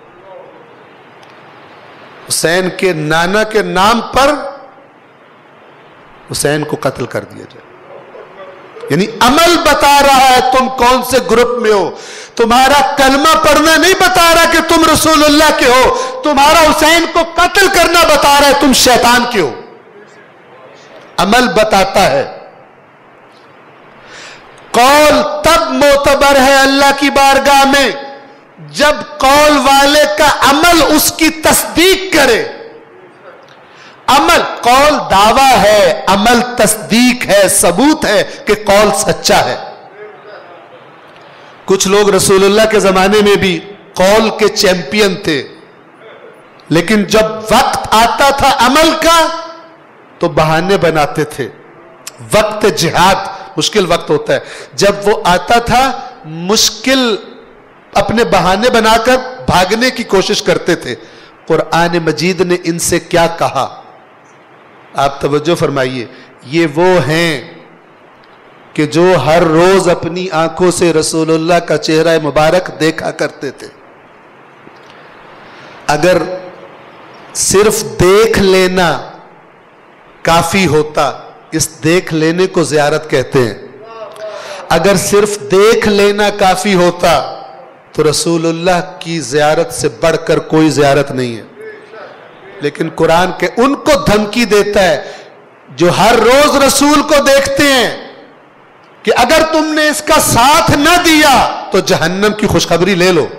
حسین کے نانا کے نام پر حسین کو قتل کر دیا جائے. یعنی عمل بتا رہا ہے تم کون سے گروپ میں ہو. تمہارا کلمہ پڑھنا نہیں بتا رہا کہ تم رسول اللہ کے ہو، تمہارا حسین کو قتل کرنا بتا رہا ہے تم شیطان کے ہو. عمل بتاتا ہے. قول تب معتبر ہے اللہ کی بارگاہ میں جب قول والے کا عمل اس کی تصدیق کرے. عمل، قول دعویٰ ہے، عمل تصدیق ہے، ثبوت ہے کہ قول سچا ہے. کچھ لوگ رسول اللہ کے زمانے میں بھی قول کے چیمپئن تھے، لیکن جب وقت آتا تھا عمل کا تو بہانے بناتے تھے. وقت جہاد مشکل وقت ہوتا ہے، جب وہ آتا تھا مشکل اپنے بہانے بنا کر بھاگنے کی کوشش کرتے تھے. قرآن مجید نے ان سے کیا کہا؟ آپ توجہ فرمائیے. یہ وہ ہیں کہ جو ہر روز اپنی آنکھوں سے رسول اللہ کا چہرہ مبارک دیکھا کرتے تھے. اگر صرف دیکھ لینا کافی ہوتا، اس دیکھ لینے کو زیارت کہتے ہیں. اگر صرف دیکھ لینا کافی ہوتا تو رسول اللہ کی زیارت سے بڑھ کر کوئی زیارت نہیں ہے. لیکن قرآن کے ان کو دھمکی دیتا ہے جو ہر روز رسول کو دیکھتے ہیں کہ اگر تم نے اس کا ساتھ نہ دیا تو جہنم کی خوشخبری لے لو.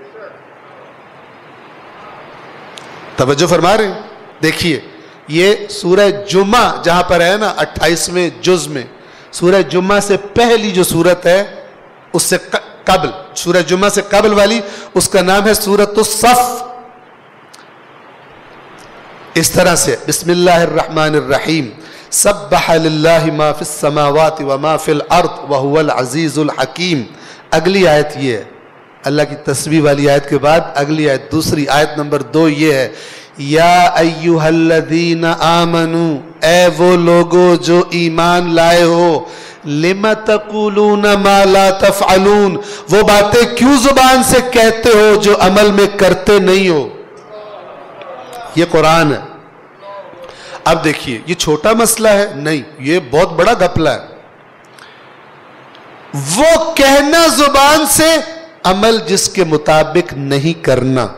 توجہ فرما رہے ہیں؟ دیکھیے یہ سورہ جمعہ جہاں پر ہے نا 28ویں جز میں، سورہ جمعہ سے پہلی جو سورت ہے اس سے قبل، سورہ جمعہ سے قبل والی، اس کا نام ہے سورۃ الصف. اس طرح سے بسم اللہ الرحمن الرحیم، سبح للہ ما فی السماوات وما فی الارض وهو العزیز الحکیم. اگلی آیت یہ ہے، اللہ کی تسبیح والی آیت کے بعد اگلی آیت، دوسری آیت نمبر 2 یہ ہے، یا ایھا الذین آمنوا، اے وہ لوگو جو ایمان لائے ہو، لم تقولون ما لا تفعلون، وہ باتیں کیوں زبان سے کہتے ہو جو عمل میں کرتے نہیں ہو. یہ قرآن ہے. اب دیکھیے یہ چھوٹا مسئلہ ہے نہیں، یہ بہت بڑا گھپلہ ہے. وہ کہنا زبان سے، عمل جس کے مطابق نہیں کرنا.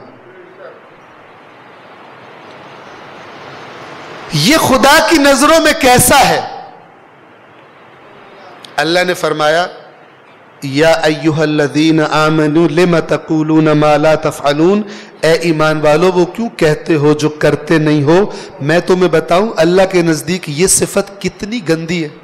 یہ خدا کی نظروں میں کیسا ہے؟ اللہ نے فرمایا یا ایھا الذین آمنوا لم تقولون ما لا تفعلون، اے ایمان والو وہ کیوں کہتے ہو جو کرتے نہیں ہو۔ میں تمہیں بتاؤں اللہ کے نزدیک یہ صفت کتنی گندی ہے،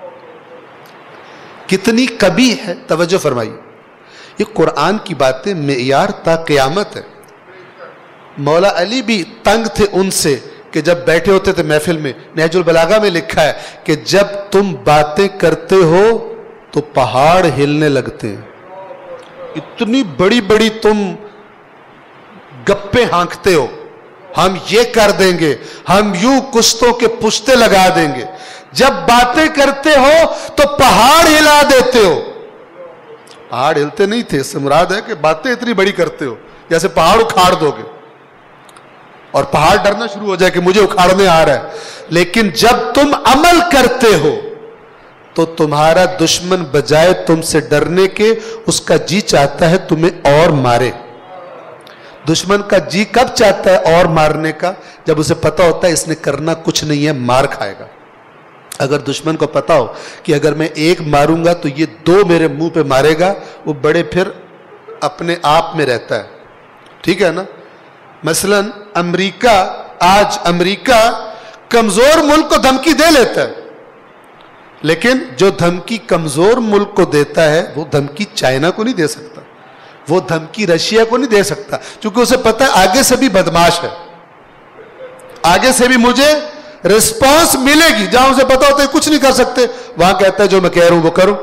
کتنی قبیح ہے۔ توجہ فرمائیے، یہ قرآن کی باتیں معیار تا قیامت ہے۔ مولا علی بھی تنگ تھے ان سے کہ جب بیٹھے ہوتے تھے محفل میں، نہج البلاغہ میں لکھا ہے کہ جب تم باتیں کرتے ہو تو پہاڑ ہلنے لگتے ہیں، اتنی بڑی بڑی تم گپیں ہانکتے ہو، ہم یہ کر دیں گے، ہم یوں کشتوں کے پشتے لگا دیں گے، جب باتیں کرتے ہو تو پہاڑ ہلا دیتے ہو۔ پہاڑ ہلتے نہیں تھے، اس سے مراد ہے کہ باتیں اتنی بڑی کرتے ہو جیسے پہاڑ اکھاڑ دو گے اور پہاڑ ڈرنا شروع ہو جائے کہ مجھے اکھاڑنے آ رہا ہے۔ لیکن جب تم عمل کرتے ہو تو تمہارا دشمن بجائے تم سے ڈرنے کے اس کا جی چاہتا ہے تمہیں اور مارے۔ دشمن کا جی کب چاہتا ہے اور مارنے کا؟ جب اسے پتا ہوتا ہے اس نے کرنا کچھ نہیں ہے، مار کھائے گا۔ اگر دشمن کو پتا ہو کہ اگر میں ایک ماروں گا تو یہ دو میرے منہ پہ مارے گا، وہ بڑے پھر اپنے آپ میں رہتا ہے، ٹھیک ہے نا۔ مثلا امریکہ کمزور ملک کو دھمکی دے لیتا ہے، لیکن جو دھمکی کمزور ملک کو دیتا ہے وہ دھمکی چائنا کو نہیں دے سکتا، وہ دھمکی رشیا کو نہیں دے سکتا، کیونکہ اسے پتا ہے آگے سے بھی بدماش ہے، آگے سے بھی مجھے رسپانس ملے گی۔ جہاں اسے پتا ہوتا ہے کچھ نہیں کر سکتے، وہاں کہتا ہے جو میں کہہ رہا ہوں وہ کروں۔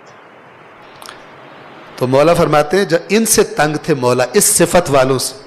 تو مولا فرماتے ہیں جب ان سے تنگ تھے مولا، اس صفت والوں سے،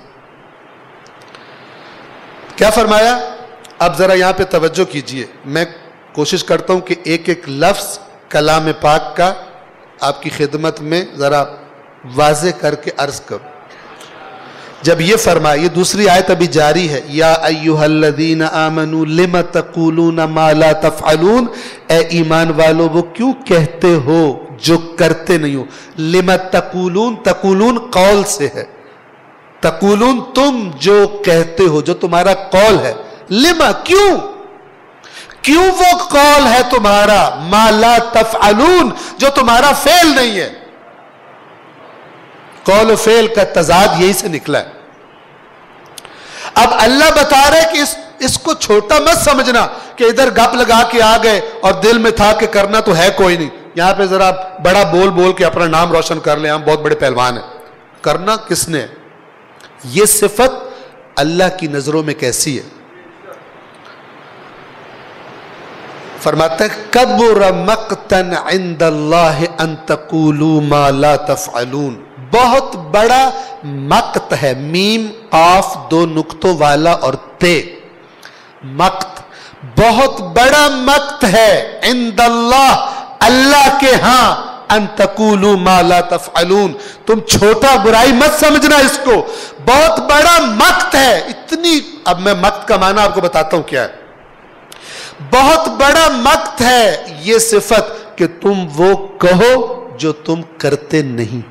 کیا فرمایا؟ اب ذرا یہاں پہ توجہ کیجئے، میں کوشش کرتا ہوں کہ ایک ایک لفظ کلام پاک کا آپ کی خدمت میں ذرا واضح کر کے عرض کروں۔ جب یہ فرمایا، یہ دوسری آیت ابھی جاری ہے، یا ایھا الذین آمنوا لم تقولون ما لا تفعلون، اے ایمان والو وہ کیوں کہتے ہو جو کرتے نہیں ہو۔ لم تقولون، تقولون قول سے ہے، تقولون تم جو کہتے ہو، جو تمہارا قول ہے۔ لما، کیوں وہ قول ہے تمہارا، ما لا تفعلون، جو تمہارا فعل نہیں ہے۔ قول و فعل کا تضاد یہی سے نکلا ہے۔ اب اللہ بتا رہے کہ اس کو چھوٹا مت سمجھنا کہ ادھر گپ لگا کے آ گئے اور دل میں تھا کہ کرنا تو ہے کوئی نہیں، یہاں پہ ذرا بڑا بول کے اپنا نام روشن کر لیں، ہم بہت بڑے پہلوان ہیں۔ کرنا کس نے؟ یہ صفت اللہ کی نظروں میں کیسی ہے؟ فرماتا ہے کبر مقتا عند اللہ ان تقولوا ما لا تفعلون، بہت بڑا مقت ہے، میم قاف دو نقطوں والا اور تے، مقت بہت بڑا مقت ہے، عند اللہ، اللہ کے ہاں، ان تقولوا ما لا تفعلون، تم چھوٹا برائی مت سمجھنا اس کو، بہت بڑا مقت ہے۔ اتنی، اب میں مقت کا معنی آپ کو بتاتا ہوں کیا ہے۔ بہت بڑا مقت ہے یہ صفت کہ تم وہ کہو جو تم کرتے نہیں۔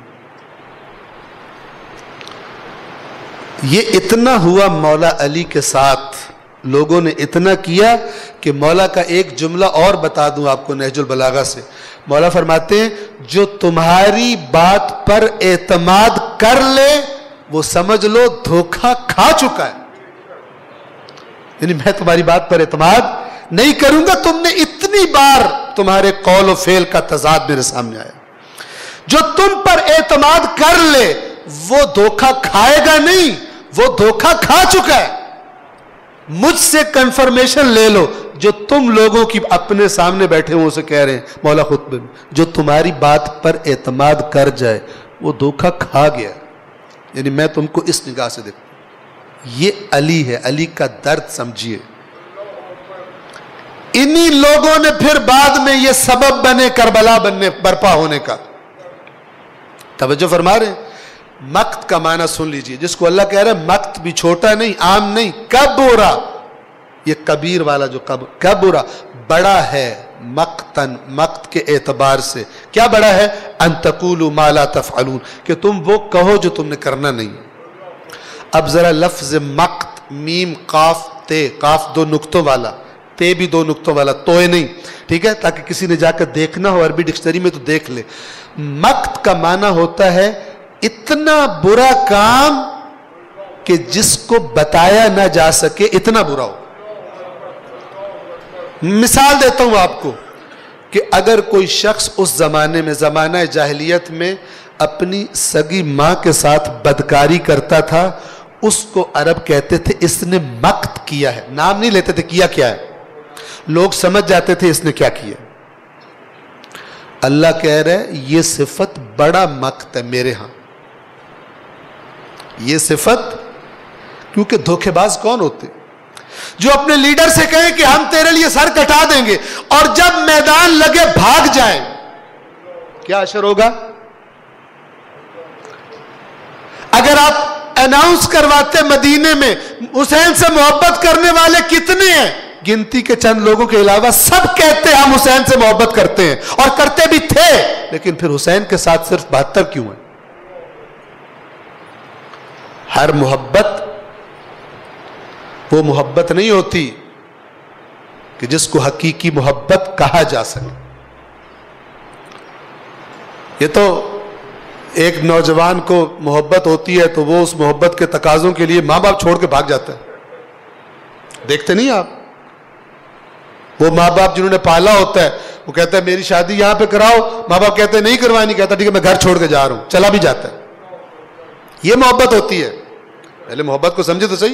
یہ اتنا ہوا مولا علی کے ساتھ، لوگوں نے اتنا کیا کہ مولا کا ایک جملہ اور بتا دوں آپ کو نہج البلاغہ سے۔ مولا فرماتے ہیں جو تمہاری بات پر اعتماد کر لے وہ سمجھ لو دھوکہ کھا چکا ہے۔ یعنی میں تمہاری بات پر اعتماد نہیں کروں گا، تم نے اتنی بار تمہارے قول و فعل کا تضاد میرے سامنے آیا۔ جو تم پر اعتماد کر لے وہ دھوکہ کھائے گا نہیں، وہ دھوکہ کھا چکا ہے۔ مجھ سے کنفرمیشن لے لو، جو تم لوگوں کی اپنے سامنے بیٹھے ہوں اسے کہہ رہے ہیں مولا خطبے میں، جو تمہاری بات پر اعتماد کر جائے وہ دھوکہ کھا گیا۔ یعنی میں تم کو اس نگاہ سے دیکھوں، یہ علی ہے، علی کا درد سمجھیے۔ انہی لوگوں نے پھر بعد میں یہ سبب بنے کربلا برپا ہونے کا۔ توجہ فرما رہے ہیں؟ مقت کا معنی سن لیجئے، جس کو اللہ کہہ رہے ہیں مقت بھی چھوٹا نہیں، عام نہیں، کبورا، یہ کبیر والا جو کبورا بڑا ہے، مقتن، مقت کے اعتبار سے کیا بڑا ہے؟ ان تقولوا ما لا تفعلون، کہ تم وہ کہو جو تم نے کرنا نہیں۔ اب ذرا لفظ مقت، میم قاف تے، قاف دو نقطوں والا، تے بھی دو نقطوں والا، توئے نہیں، ٹھیک ہے، تاکہ کسی نے جا کر دیکھنا ہو عربی ڈکشنری میں تو دیکھ لے۔ مقت کا معنی ہوتا ہے اتنا برا کام کہ جس کو بتایا نہ جا سکے اتنا برا ہو. مثال دیتا ہوں آپ کو کہ اگر کوئی شخص اس زمانے میں زمانہ جاہلیت میں اپنی سگی ماں کے ساتھ بدکاری کرتا تھا, اس کو عرب کہتے تھے اس نے مقت کیا ہے. نام نہیں لیتے تھے کیا کیا ہے, لوگ سمجھ جاتے تھے اس نے کیا کیا. اللہ کہہ رہے یہ صفت بڑا مقت ہے میرے ہاں. یہ صفت, کیونکہ دھوکے باز کون ہوتے جو اپنے لیڈر سے کہیں کہ ہم تیرے لیے سر کٹا دیں گے اور جب میدان لگے بھاگ جائیں. کیا اثر ہوگا؟ اگر آپ اناؤنس کرواتے مدینے میں حسین سے محبت کرنے والے کتنے ہیں, گنتی کے چند لوگوں کے علاوہ سب کہتے ہم حسین سے محبت کرتے ہیں, اور کرتے بھی تھے, لیکن پھر حسین کے ساتھ صرف 72 کیوں ہیں؟ ہر محبت وہ محبت نہیں ہوتی کہ جس کو حقیقی محبت کہا جا سکے. یہ تو ایک نوجوان کو محبت ہوتی ہے تو وہ اس محبت کے تقاضوں کے لیے ماں باپ چھوڑ کے بھاگ جاتا ہے. دیکھتے نہیں آپ, وہ ماں باپ جنہوں نے پالا ہوتا ہے وہ کہتا ہے میری شادی یہاں پہ کراؤ, ماں باپ کہتے ہیں نہیں کروانی, کہتا ٹھیک ہے میں گھر چھوڑ کے جا رہا ہوں, چلا بھی جاتا ہے. یہ محبت ہوتی ہے. پہلے محبت کو سمجھے تو صحیح.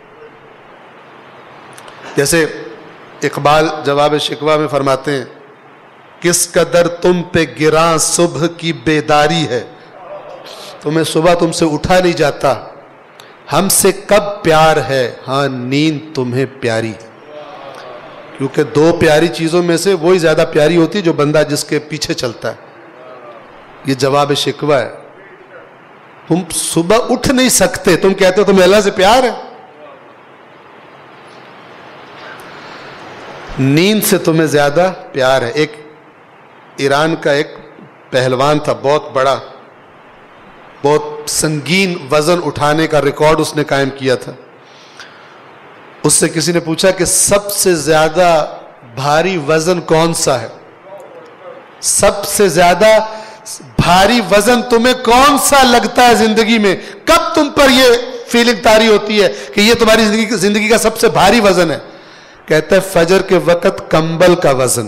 جیسے اقبال جواب شکوہ میں فرماتے ہیں کس قدر تم پہ گراں صبح کی بیداری ہے, تمہیں صبح تم سے اٹھا نہیں جاتا, ہم سے کب پیار ہے ہاں نیند تمہیں پیاری ہے. کیونکہ دو پیاری چیزوں میں سے وہی زیادہ پیاری ہوتی ہے جو بندہ جس کے پیچھے چلتا ہے. یہ جواب شکوہ ہے. تم صبح اٹھ نہیں سکتے, تم کہتے ہو تمہیں اللہ سے پیار ہے, نیند سے تمہیں زیادہ پیار ہے. ایک ایران کا ایک پہلوان تھا, بہت بڑا, بہت سنگین وزن اٹھانے کا ریکارڈ اس نے قائم کیا تھا. اس سے کسی نے پوچھا کہ سب سے زیادہ بھاری وزن کون سا ہے, سب سے زیادہ بھاری وزن تمہیں کون سا لگتا ہے زندگی میں, کب تم پر یہ فیلنگ طاری ہوتی ہے کہ یہ تمہاری زندگی کا سب سے بھاری وزن ہے؟ کہتا ہے فجر کے وقت کمبل کا وزن.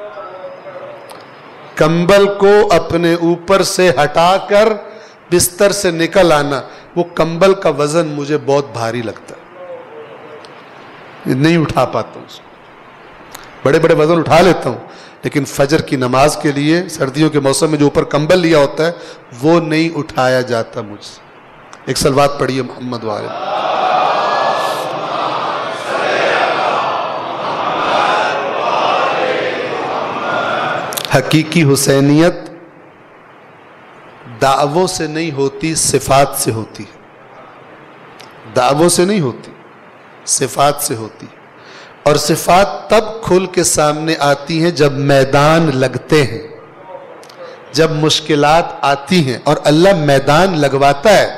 کمبل کو اپنے اوپر سے ہٹا کر بستر سے نکل آنا, وہ کمبل کا وزن مجھے بہت بھاری لگتا ہے, نہیں اٹھا پاتا ہوں. بڑے بڑے وزن اٹھا لیتا ہوں لیکن فجر کی نماز کے لیے سردیوں کے موسم میں جو اوپر کمبل لیا ہوتا ہے وہ نہیں اٹھایا جاتا مجھ سے. ایک صلوات پڑھیے محمد والے. حقیقی حسینیت دعووں سے نہیں ہوتی, صفات سے ہوتی. دعووں سے نہیں ہوتی, صفات سے ہوتی. اور صفات تب کھل کے سامنے آتی ہیں جب میدان لگتے ہیں, جب مشکلات آتی ہیں, اور اللہ میدان لگواتا ہے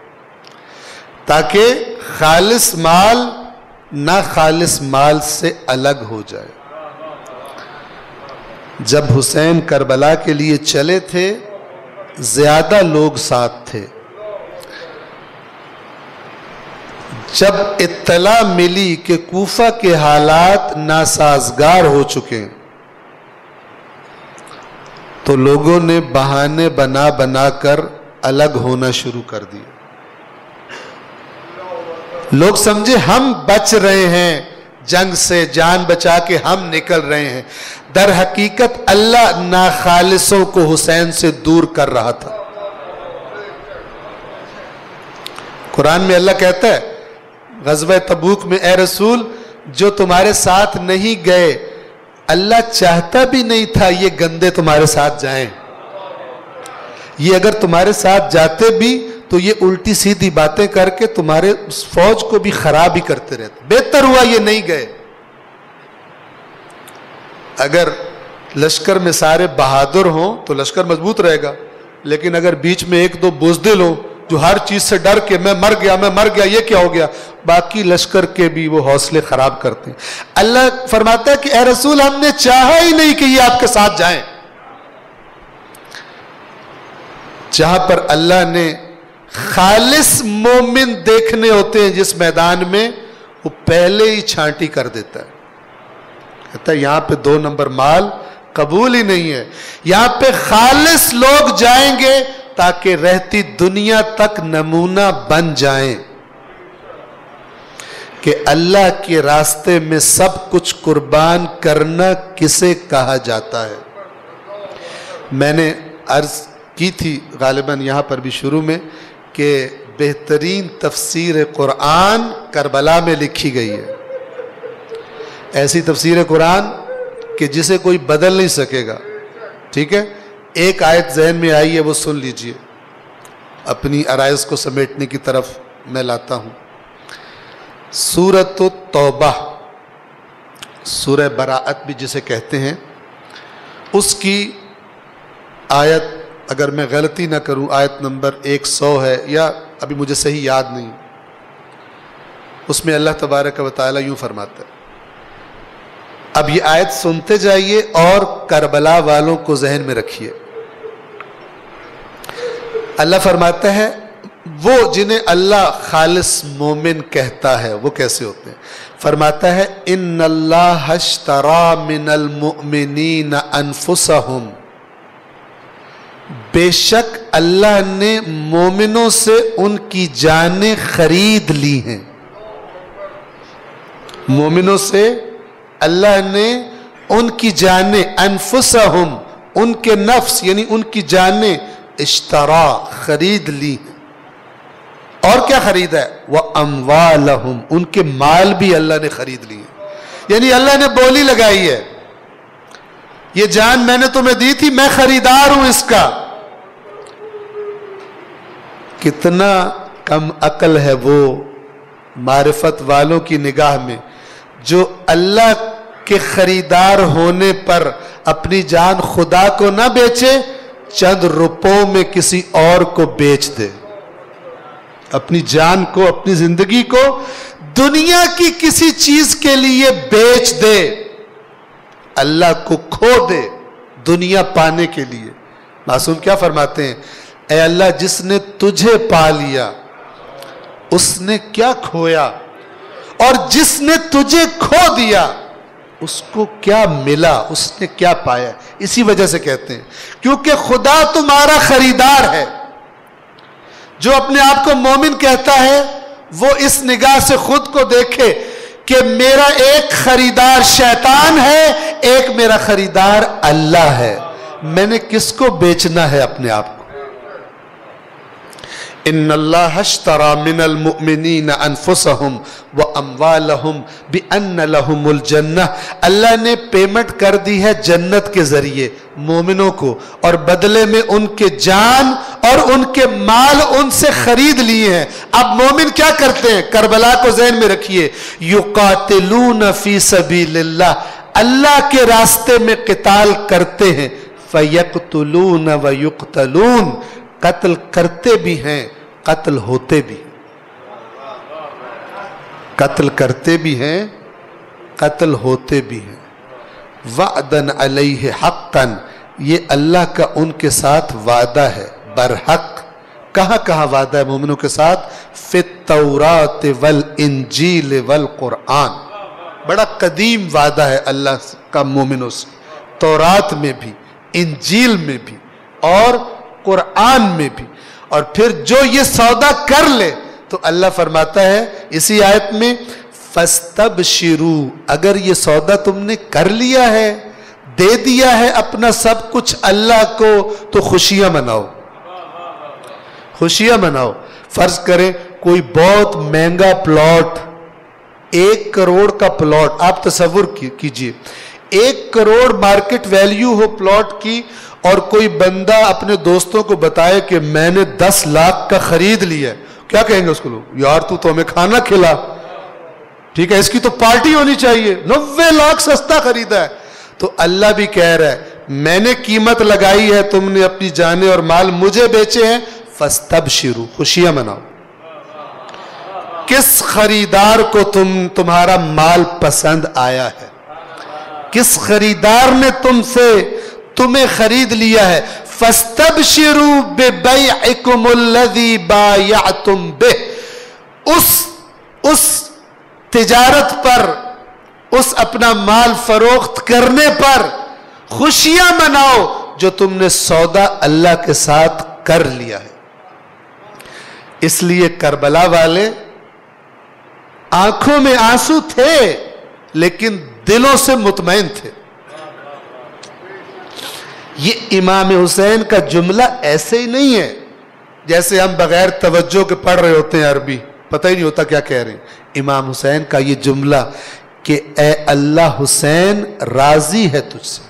تاکہ خالص مال نہ خالص مال سے الگ ہو جائے. جب حسین کربلا کے لیے چلے تھے زیادہ لوگ ساتھ تھے. جب اطلاع ملی کہ کوفہ کے حالات ناسازگار ہو چکے تو لوگوں نے بہانے بنا بنا کر الگ ہونا شروع کر دیے. لوگ سمجھے ہم بچ رہے ہیں جنگ سے, جان بچا کے ہم نکل رہے ہیں. در حقیقت اللہ ناخالصوں کو حسین سے دور کر رہا تھا. قرآن میں اللہ کہتا ہے غزوہ تبوک میں, اے رسول جو تمہارے ساتھ نہیں گئے اللہ چاہتا بھی نہیں تھا یہ گندے تمہارے ساتھ جائیں. یہ اگر تمہارے ساتھ جاتے بھی تو یہ الٹی سیدھی باتیں کر کے تمہارے فوج کو بھی خراب ہی کرتے رہتے. بہتر ہوا یہ نہیں گئے. اگر لشکر میں سارے بہادر ہوں تو لشکر مضبوط رہے گا, لیکن اگر بیچ میں ایک دو بزدل ہوں جو ہر چیز سے ڈر کے میں مر گیا یہ کیا ہو گیا, باقی لشکر کے بھی وہ حوصلے خراب کرتے ہیں. اللہ فرماتا ہے کہ اے رسول ہم نے چاہا ہی نہیں کہ یہ آپ کے ساتھ جائیں. جہاں پر اللہ نے خالص مومن دیکھنے ہوتے ہیں جس میدان میں، وہ پہلے ہی چھانٹی کر دیتا ہے، کہتا ہے یہاں پہ 2 نمبر مال قبول ہی نہیں ہے، یہاں پہ خالص لوگ جائیں گے تاکہ رہتی دنیا تک نمونہ بن جائیں کہ اللہ کے راستے میں سب کچھ قربان کرنا کسے کہا جاتا ہے۔ میں نے عرض کی تھی غالباً یہاں پر بھی شروع میں کہ بہترین تفسیر قرآن کربلا میں لکھی گئی ہے، ایسی تفسیر قرآن کہ جسے کوئی بدل نہیں سکے گا، ٹھیک ہے؟ ایک آیت ذہن میں آئی ہے، وہ سن لیجئے، اپنی عرائض کو سمیٹنے کی طرف میں لاتا ہوں۔ سورۃ التوبہ، سورہ براءت بھی جسے کہتے ہیں، اس کی آیت اگر میں غلطی نہ کروں آیت نمبر 100 ہے، یا ابھی مجھے صحیح یاد نہیں، اس میں اللہ تبارک و تعالی یوں فرماتا ہے۔ اب یہ آیت سنتے جائیے اور کربلا والوں کو ذہن میں رکھیے۔ اللہ فرماتا ہے وہ جنہیں اللہ خالص مومن کہتا ہے وہ کیسے ہوتے ہیں؟ فرماتا ہے ان اللہ اشتری من المؤمنین انفسہم، بے شک اللہ نے مومنوں سے ان کی جانیں خرید لی ہیں، مومنوں سے اللہ نے ان کی جانیں، انفسہم ان کے نفس یعنی ان کی جانیں، اشترا خرید لی ہیں، اور کیا خریدا ہے؟ وَأَمْوَالَهُمْ ان کے مال بھی اللہ نے خرید لی ہیں، یعنی اللہ نے بولی لگائی ہے یہ جان میں نے تمہیں دی تھی، میں خریدار ہوں اس کا۔ کتنا کم عقل ہے وہ معرفت والوں کی نگاہ میں جو اللہ کے خریدار ہونے پر اپنی جان خدا کو نہ بیچے، چند روپوں میں کسی اور کو بیچ دے، اپنی جان کو، اپنی زندگی کو دنیا کی کسی چیز کے لیے بیچ دے، اللہ کو کھو دے دنیا پانے کے لیے۔ معصوم کیا فرماتے ہیں؟ اے اللہ جس نے تجھے پا لیا اس نے کیا کھویا، اور جس نے تجھے کھو دیا اس کو کیا ملا، اس نے کیا پایا؟ اسی وجہ سے کہتے ہیں کیونکہ خدا تمہارا خریدار ہے۔ جو اپنے آپ کو مومن کہتا ہے وہ اس نگاہ سے خود کو دیکھے کہ میرا ایک خریدار شیطان ہے، ایک میرا خریدار اللہ ہے، میں نے کس کو بیچنا ہے؟ اپنے آپ کو۔ ان اللہ اشتری من المؤمنین انفسہم واموالہم بان لہم الجنہ، اللہ نے پیمنٹ کر دی ہے جنت کے ذریعے مومنوں کو، اور بدلے میں ان کے جان اور ان کے مال ان سے خرید لیے ہیں۔ اب مومن کیا کرتے ہیں؟ کربلا کو ذہن میں رکھیے، یقاتلون فی سبیل اللہ، اللہ کے راستے میں قتال کرتے ہیں، فیقتلون ویقتلون، قتل کرتے بھی ہیں قتل ہوتے بھی، قتل کرتے بھی ہیں قتل ہوتے بھی ہیں۔ وعدن علیہ حقا، یہ اللہ کا ان کے ساتھ وعدہ ہے برحق۔ کہاں کہاں وعدہ ہے مومنوں کے ساتھ؟ فی التوراۃ والانجیل والقرآن، بڑا قدیم وعدہ ہے اللہ کا مومنوں سے، تورات میں بھی، انجیل میں بھی اور قرآن میں بھی۔ اور پھر جو یہ سودا کر لے تو اللہ فرماتا ہے اسی آیت میں فَاسْتَبْشِرُوا، اگر یہ سودا تم نے کر لیا ہے، دے دیا ہے اپنا سب کچھ اللہ کو، تو خوشیاں مناؤ، خوشیاں مناؤ۔ فرض کریں کوئی بہت مہنگا پلاٹ، 1 کروڑ کا پلاٹ، آپ تصور کیجئے 1 کروڑ مارکیٹ ویلیو ہو پلاٹ کی، اور کوئی بندہ اپنے دوستوں کو بتائے کہ میں نے 10 لاکھ کا خرید لیا ہے، کیا کہیں گے اس کو لوگ؟ یار تو ہمیں کھانا کھلا، ٹھیک ہے، اس کی تو پارٹی ہونی چاہیے، 90 لاکھ سستا خریدا ہے۔ تو اللہ بھی کہہ رہا ہے میں نے قیمت لگائی ہے، تم نے اپنی جانیں اور مال مجھے بیچے ہیں، فاستبشروا، خوشیاں مناؤ۔ کس خریدار کو تمہارا مال پسند آیا ہے؟ کس خریدار نے تمہیں خرید لیا ہے؟ فاستبشروا ببيعكم الذي بايعتم به، اس تجارت پر، اس اپنا مال فروخت کرنے پر خوشیاں مناؤ جو تم نے سودا اللہ کے ساتھ کر لیا ہے۔ اس لیے کربلا والے آنکھوں میں آنسو تھے لیکن دلوں سے مطمئن تھے۔ یہ امام حسین کا جملہ ایسے ہی نہیں ہے جیسے ہم بغیر توجہ کے پڑھ رہے ہوتے ہیں عربی، پتہ ہی نہیں ہوتا کیا کہہ رہے ہیں۔ امام حسین کا یہ جملہ کہ اے اللہ حسین راضی ہے تجھ سے،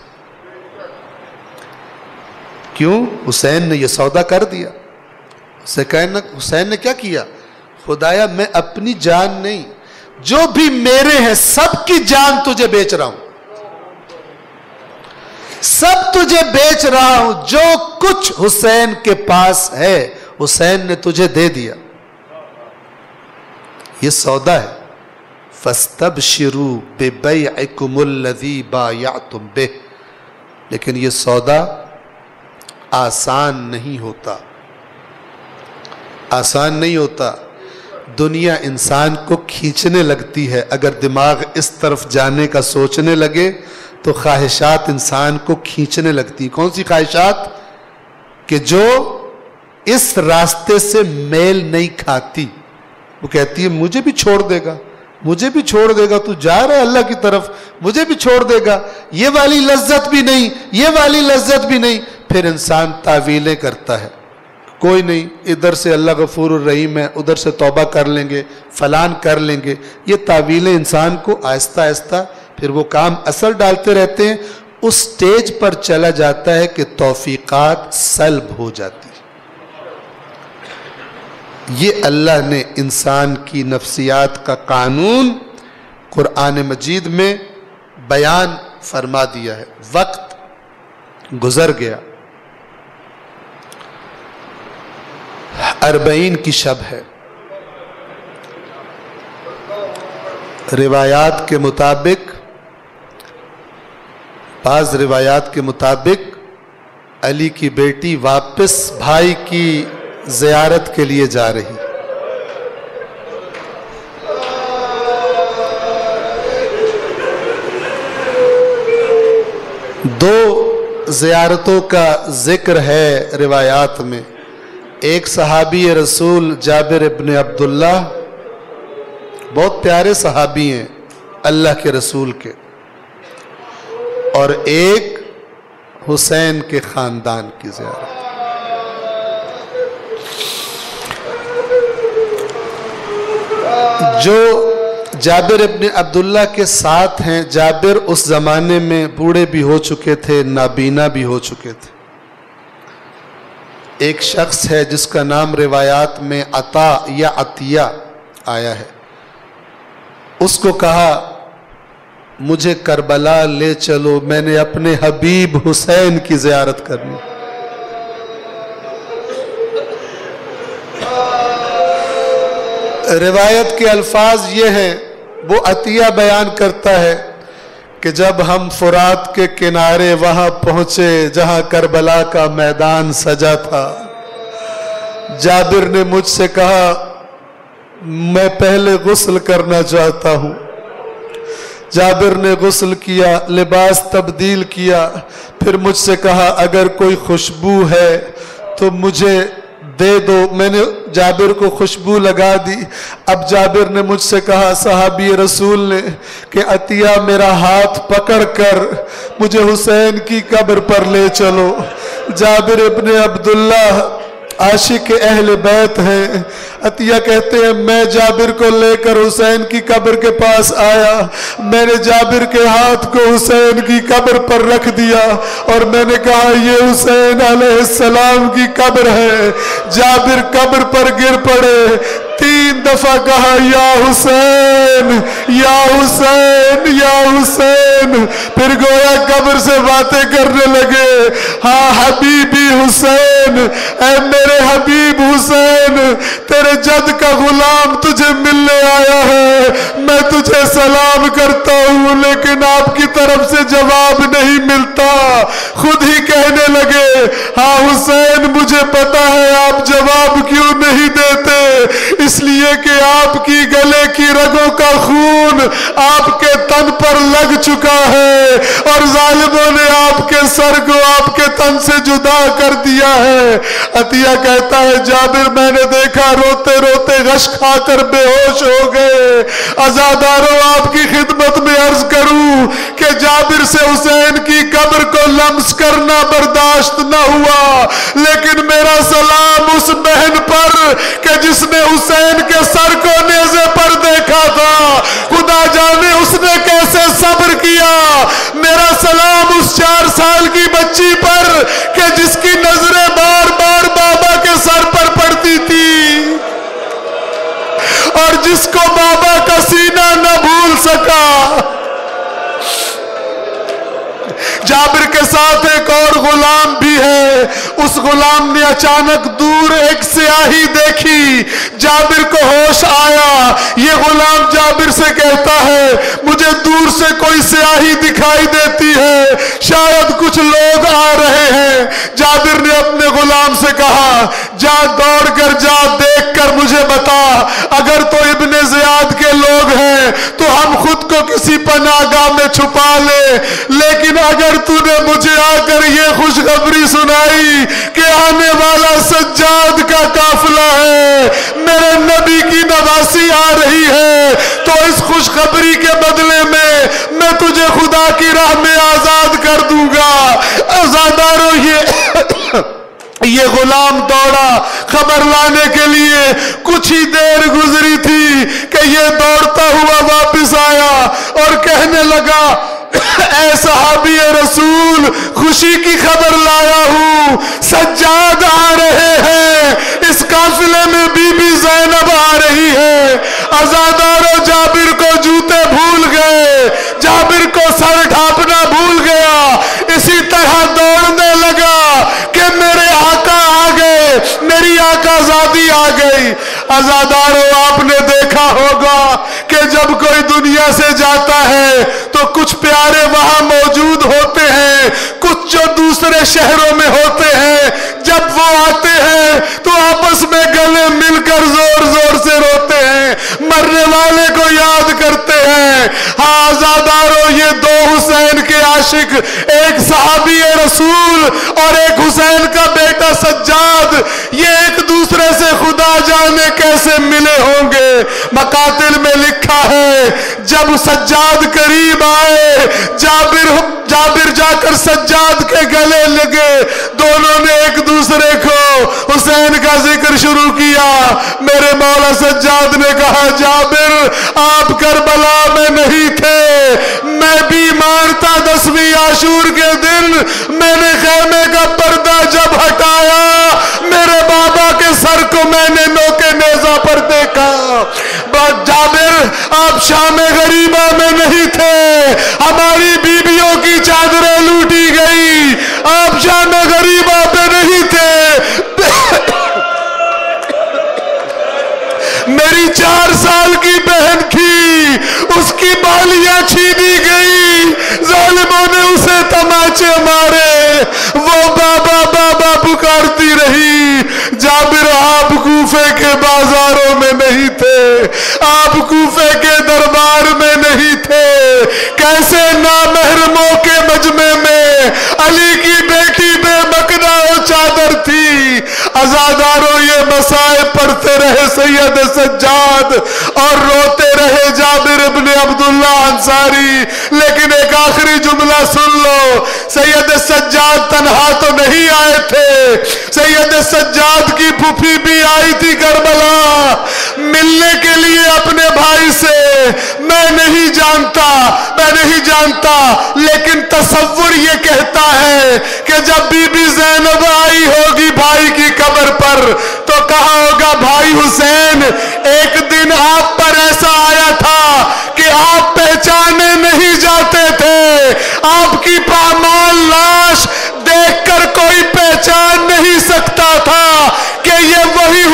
کیوں؟ حسین نے یہ سودا کر دیا۔ حسین نے کیا کیا؟ خدایا میں اپنی جان نہیں، جو بھی میرے ہیں سب کی جان تجھے بیچ رہا ہوں، سب تجھے بیچ رہا ہوں، جو کچھ حسین کے پاس ہے حسین نے تجھے دے دیا۔ یہ سودا ہے۔ فاستبشروا ببیعکم الذی بایعتم بہ، لیکن یہ سودا آسان نہیں ہوتا، آسان نہیں ہوتا۔ دنیا انسان کو کھینچنے لگتی ہے، اگر دماغ اس طرف جانے کا سوچنے لگے تو خواہشات انسان کو کھینچنے لگتی۔ کون سی خواہشات؟ کہ جو اس راستے سے میل نہیں کھاتی، وہ کہتی ہے مجھے بھی چھوڑ دے گا، مجھے بھی چھوڑ دے گا، تو جا رہا ہے اللہ کی طرف، مجھے بھی چھوڑ دے گا، یہ والی لذت بھی نہیں، یہ والی لذت بھی نہیں۔ پھر انسان تعویلیں کرتا ہے، کوئی نہیں، ادھر سے اللہ غفور الرحیم ہے، ادھر سے توبہ کر لیں گے، فلان کر لیں گے۔ یہ تعویلیں انسان کو آہستہ آہستہ پھر وہ کام اثر ڈالتے رہتے ہیں، اس سٹیج پر چلا جاتا ہے کہ توفیقات سلب ہو جاتی۔ یہ اللہ نے انسان کی نفسیات کا قانون قرآن مجید میں بیان فرما دیا ہے۔ وقت گزر گیا، 40 کی شب ہے۔ روایات کے مطابق، بعض روایات کے مطابق علی کی بیٹی واپس بھائی کی زیارت کے لیے جا رہی۔ دو زیارتوں کا ذکر ہے روایات میں۔ ایک صحابی رسول جابر ابن عبداللہ، بہت پیارے صحابی ہیں اللہ کے رسول کے، اور ایک حسین کے خاندان کی زیارت۔ جو جابر ابن عبداللہ کے ساتھ ہیں، جابر اس زمانے میں بوڑھے بھی ہو چکے تھے، نابینا بھی ہو چکے تھے۔ ایک شخص ہے جس کا نام روایات میں عطا یا عطیہ آیا ہے، اس کو کہا مجھے کربلا لے چلو، میں نے اپنے حبیب حسین کی زیارت کرنی۔ روایت کے الفاظ یہ ہیں، وہ عطیہ بیان کرتا ہے کہ جب ہم فرات کے کنارے وہاں پہنچے جہاں کربلا کا میدان سجا تھا، جابر نے مجھ سے کہا میں پہلے غسل کرنا چاہتا ہوں۔ جابر نے غسل کیا، لباس تبدیل کیا، پھر مجھ سے کہا اگر کوئی خوشبو ہے تو مجھے دے دو۔ میں نے جابر کو خوشبو لگا دی۔ اب جابر نے مجھ سے کہا، صحابی رسول نے، کہ عطیہ میرا ہاتھ پکڑ کر مجھے حسین کی قبر پر لے چلو۔ جابر ابن عبداللہ عاشق اہل بیت ہیں۔ عطیہ کہتے ہیں میں جابر کو لے کر حسین کی قبر کے پاس آیا، میں نے جابر کے ہاتھ کو حسین کی قبر پر رکھ دیا اور میں نے کہا یہ حسین علیہ السلام کی قبر ہے۔ جابر قبر پر گر پڑے، 3 دفعہ کہا یا حسین یا حسین یا حسین، پھر گویا قبر سے باتیں کرنے لگے، ہاں حبیبی حسین، اے میرے حبیب حسین تیرے جد کا غلام تجھے ملنے آیا ہے، میں تجھے سلام کرتا ہوں لیکن آپ کی طرف سے جواب نہیں ملتا۔ خود ہی کہنے لگے ہاں حسین مجھے پتا ہے آپ جواب کیوں نہیں دیتے، اس لیے کہ آپ کی گلے کی رگوں کا خون آپ کے تن پر لگ چکا ہے اور ظالموں نے آپ کے سر کو آپ کے تن سے جدا کر دیا ہے۔ عطیہ کہتا ہے جابر میں نے دیکھا روتے روتے غش کھا کر بے ہوش ہو گئے۔ عزاداروں آپ کی خدمت میں عرض کروں کہ جابر سے حسین کی قبر کو لمس کرنا برداشت نہ ہوا، لیکن میرا سلام اس بہن پر کہ جس نے حسین کے سر کو نیزے پر دیکھا تھا، خدا جانے اس نے کیسے صبر کیا۔ میرا سلام اس 4 سال کی بچی پر کہ جس کی نظریں بار بار بابا کے سر پر پڑتی تھی اور جس کو بابا کا سینہ نہ بھول سکا۔ جابر کے ساتھ ایک اور غلام بھی ہے، اس غلام نے اچانک دور ایک سیاہی دیکھی، جابر کو ہوش آیا۔ یہ غلام جابر سے کہتا ہے مجھے دور سے کوئی سیاہی دکھائی دیتی ہے، شاید کچھ لوگ آ رہے ہیں۔ جابر نے اپنے غلام سے کہا جا دوڑ کر جا دیکھ کر مجھے بتا، اگر تو ابن زیاد کے لوگ ہیں تو ہم خود کو کسی پناہ گاہ میں چھپا لے، لیکن اگر تو نے مجھے آ کر یہ خوشخبری سنائی کہ آنے والا سجاد کا قافلہ ہے، میرے نبی کی نواسی آ رہی ہے، تو اس خوشخبری کے بدلے میں تجھے خدا کی راہ میں آزاد کر دوں گا۔ آزاداروں یہ غلام دوڑا خبر لانے کے لیے، کچھ ہی دیر گزری تھی کہ یہ دوڑتا ہوا واپس آیا اور کہنے لگا اے صحابی رسول خوشی کی خبر لایا ہوں، سجاد آ رہے ہیں، اس قافلے میں بی بی زینب آ رہی ہے۔ عزاداروں جابر کو جوتے بھول گئے، جابر کو سر ڈھانپنا بھول گیا، اسی طرح دوڑنے لگا کہ میرے آقا آ گئے، میری آقا زادی آ گئی۔ عزاداروں آپ نے دیکھا ہوگا کہ جب کوئی دنیا سے جاتا ہے تو کچھ پیارے وہاں موجود ہوتے ہیں، کچھ جو دوسرے شہروں میں ہوتے ہیں، جب وہ آتے ہیں تو آپس میں گلے مل کر زور زور سے روتے ہیں، مرنے والے کو یاد کرتے ہیں۔ ہاں عزاداروں یہ 2 حسین کے عاشق، ایک صحابی رسول اور ایک حسین کا بیٹا سجاد، یہ ایک دوسرے سے خدا جانے کیسے ملے ہوں گے۔ مقاتل میں لکھا ہے جب سجاد قریب آئے، جابر جا کر سجاد کے گلے لگے، دونوں نے ایک دوسرے کو حسین کا ذکر شروع کیا۔ میرے مولا سجاد نے کہا جابر آپ کربلا میں نہیں تھے، میں بھی مانتا 10ویں عاشور کے دن میں نے خیمے کا پردہ جب ہٹایا، میرے بابا کے سر کو میں نے نوکے نیزہ پر دیکھا۔ جابر آپ شام غریبہ میں نہیں تھے، ہماری بیویوں کی چادریں لوٹی گئی، آپ شام غریبہ پہ نہیں تھے، میری 4 سال کی بہن تھی، اس کی بالیاں چھینی گئی، ظالموں نے اسے تماچے مارے، وہ بابا بابا پکارتی رہی۔ جابر آپ کوفے کے بازاروں میں نہیں تھے، آپ کوفے کے دربار میں نہیں تھے، کیسے نامحرموں کے مجمع میں علی کی بیٹی بے مکنا و چادر تھی۔ عزاداروں یہ مسائب پڑھتے رہے سید سجاد اور روتے رہے جابر ابن عبداللہ انصاری، لیکن ایک آخری جملہ سن لو، سید سجاد تنہا تو نہیں آئے تھے، سید سجاد کی پھوپھی بھی آئی تھی کربلا ملنے کے لیے اپنے بھائی سے۔ میں نہیں جانتا لیکن تصور یہ کہتا ہے کہ جب بی بی زینب آئی ہوگی بھائی کی قبر پر تو کہا ہوگا بھائی حسین ایک دن آپ پر ایسا آیا تھا کہ آپ پہچانے نہیں جاتے تھے، آپ کی پامال لاش دیکھ کر کوئی پہچان نہیں سکتا تھا کہ یہ وہی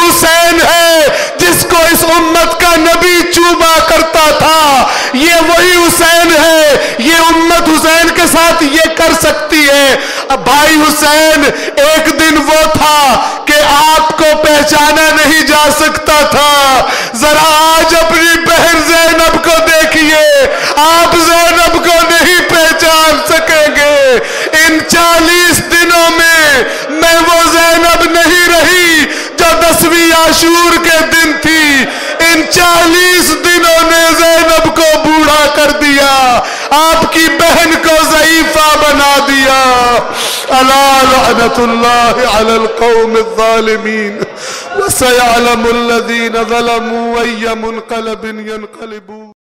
دیے. بھائی حسین ایک دن وہ تھا کہ آپ کو پہچانا نہیں جا سکتا تھا. ذرا آج اپنی بہن زینب کو دیکھیے, آپ زینب کو نہیں پہچان سکیں گے. ان 40 دنوں میں وہ زینب نہیں رہی جو 10ویں عاشور کے دن تھی. ان 40 دنوں نے زینب کو بوڑھا کر دیا, آپ کی بہن کو ضعیفہ بنا دیا. الا لعنت اللہ علی القوم الظالمین وسيعلم الذین ظلموا أي منقلب ينقلبون.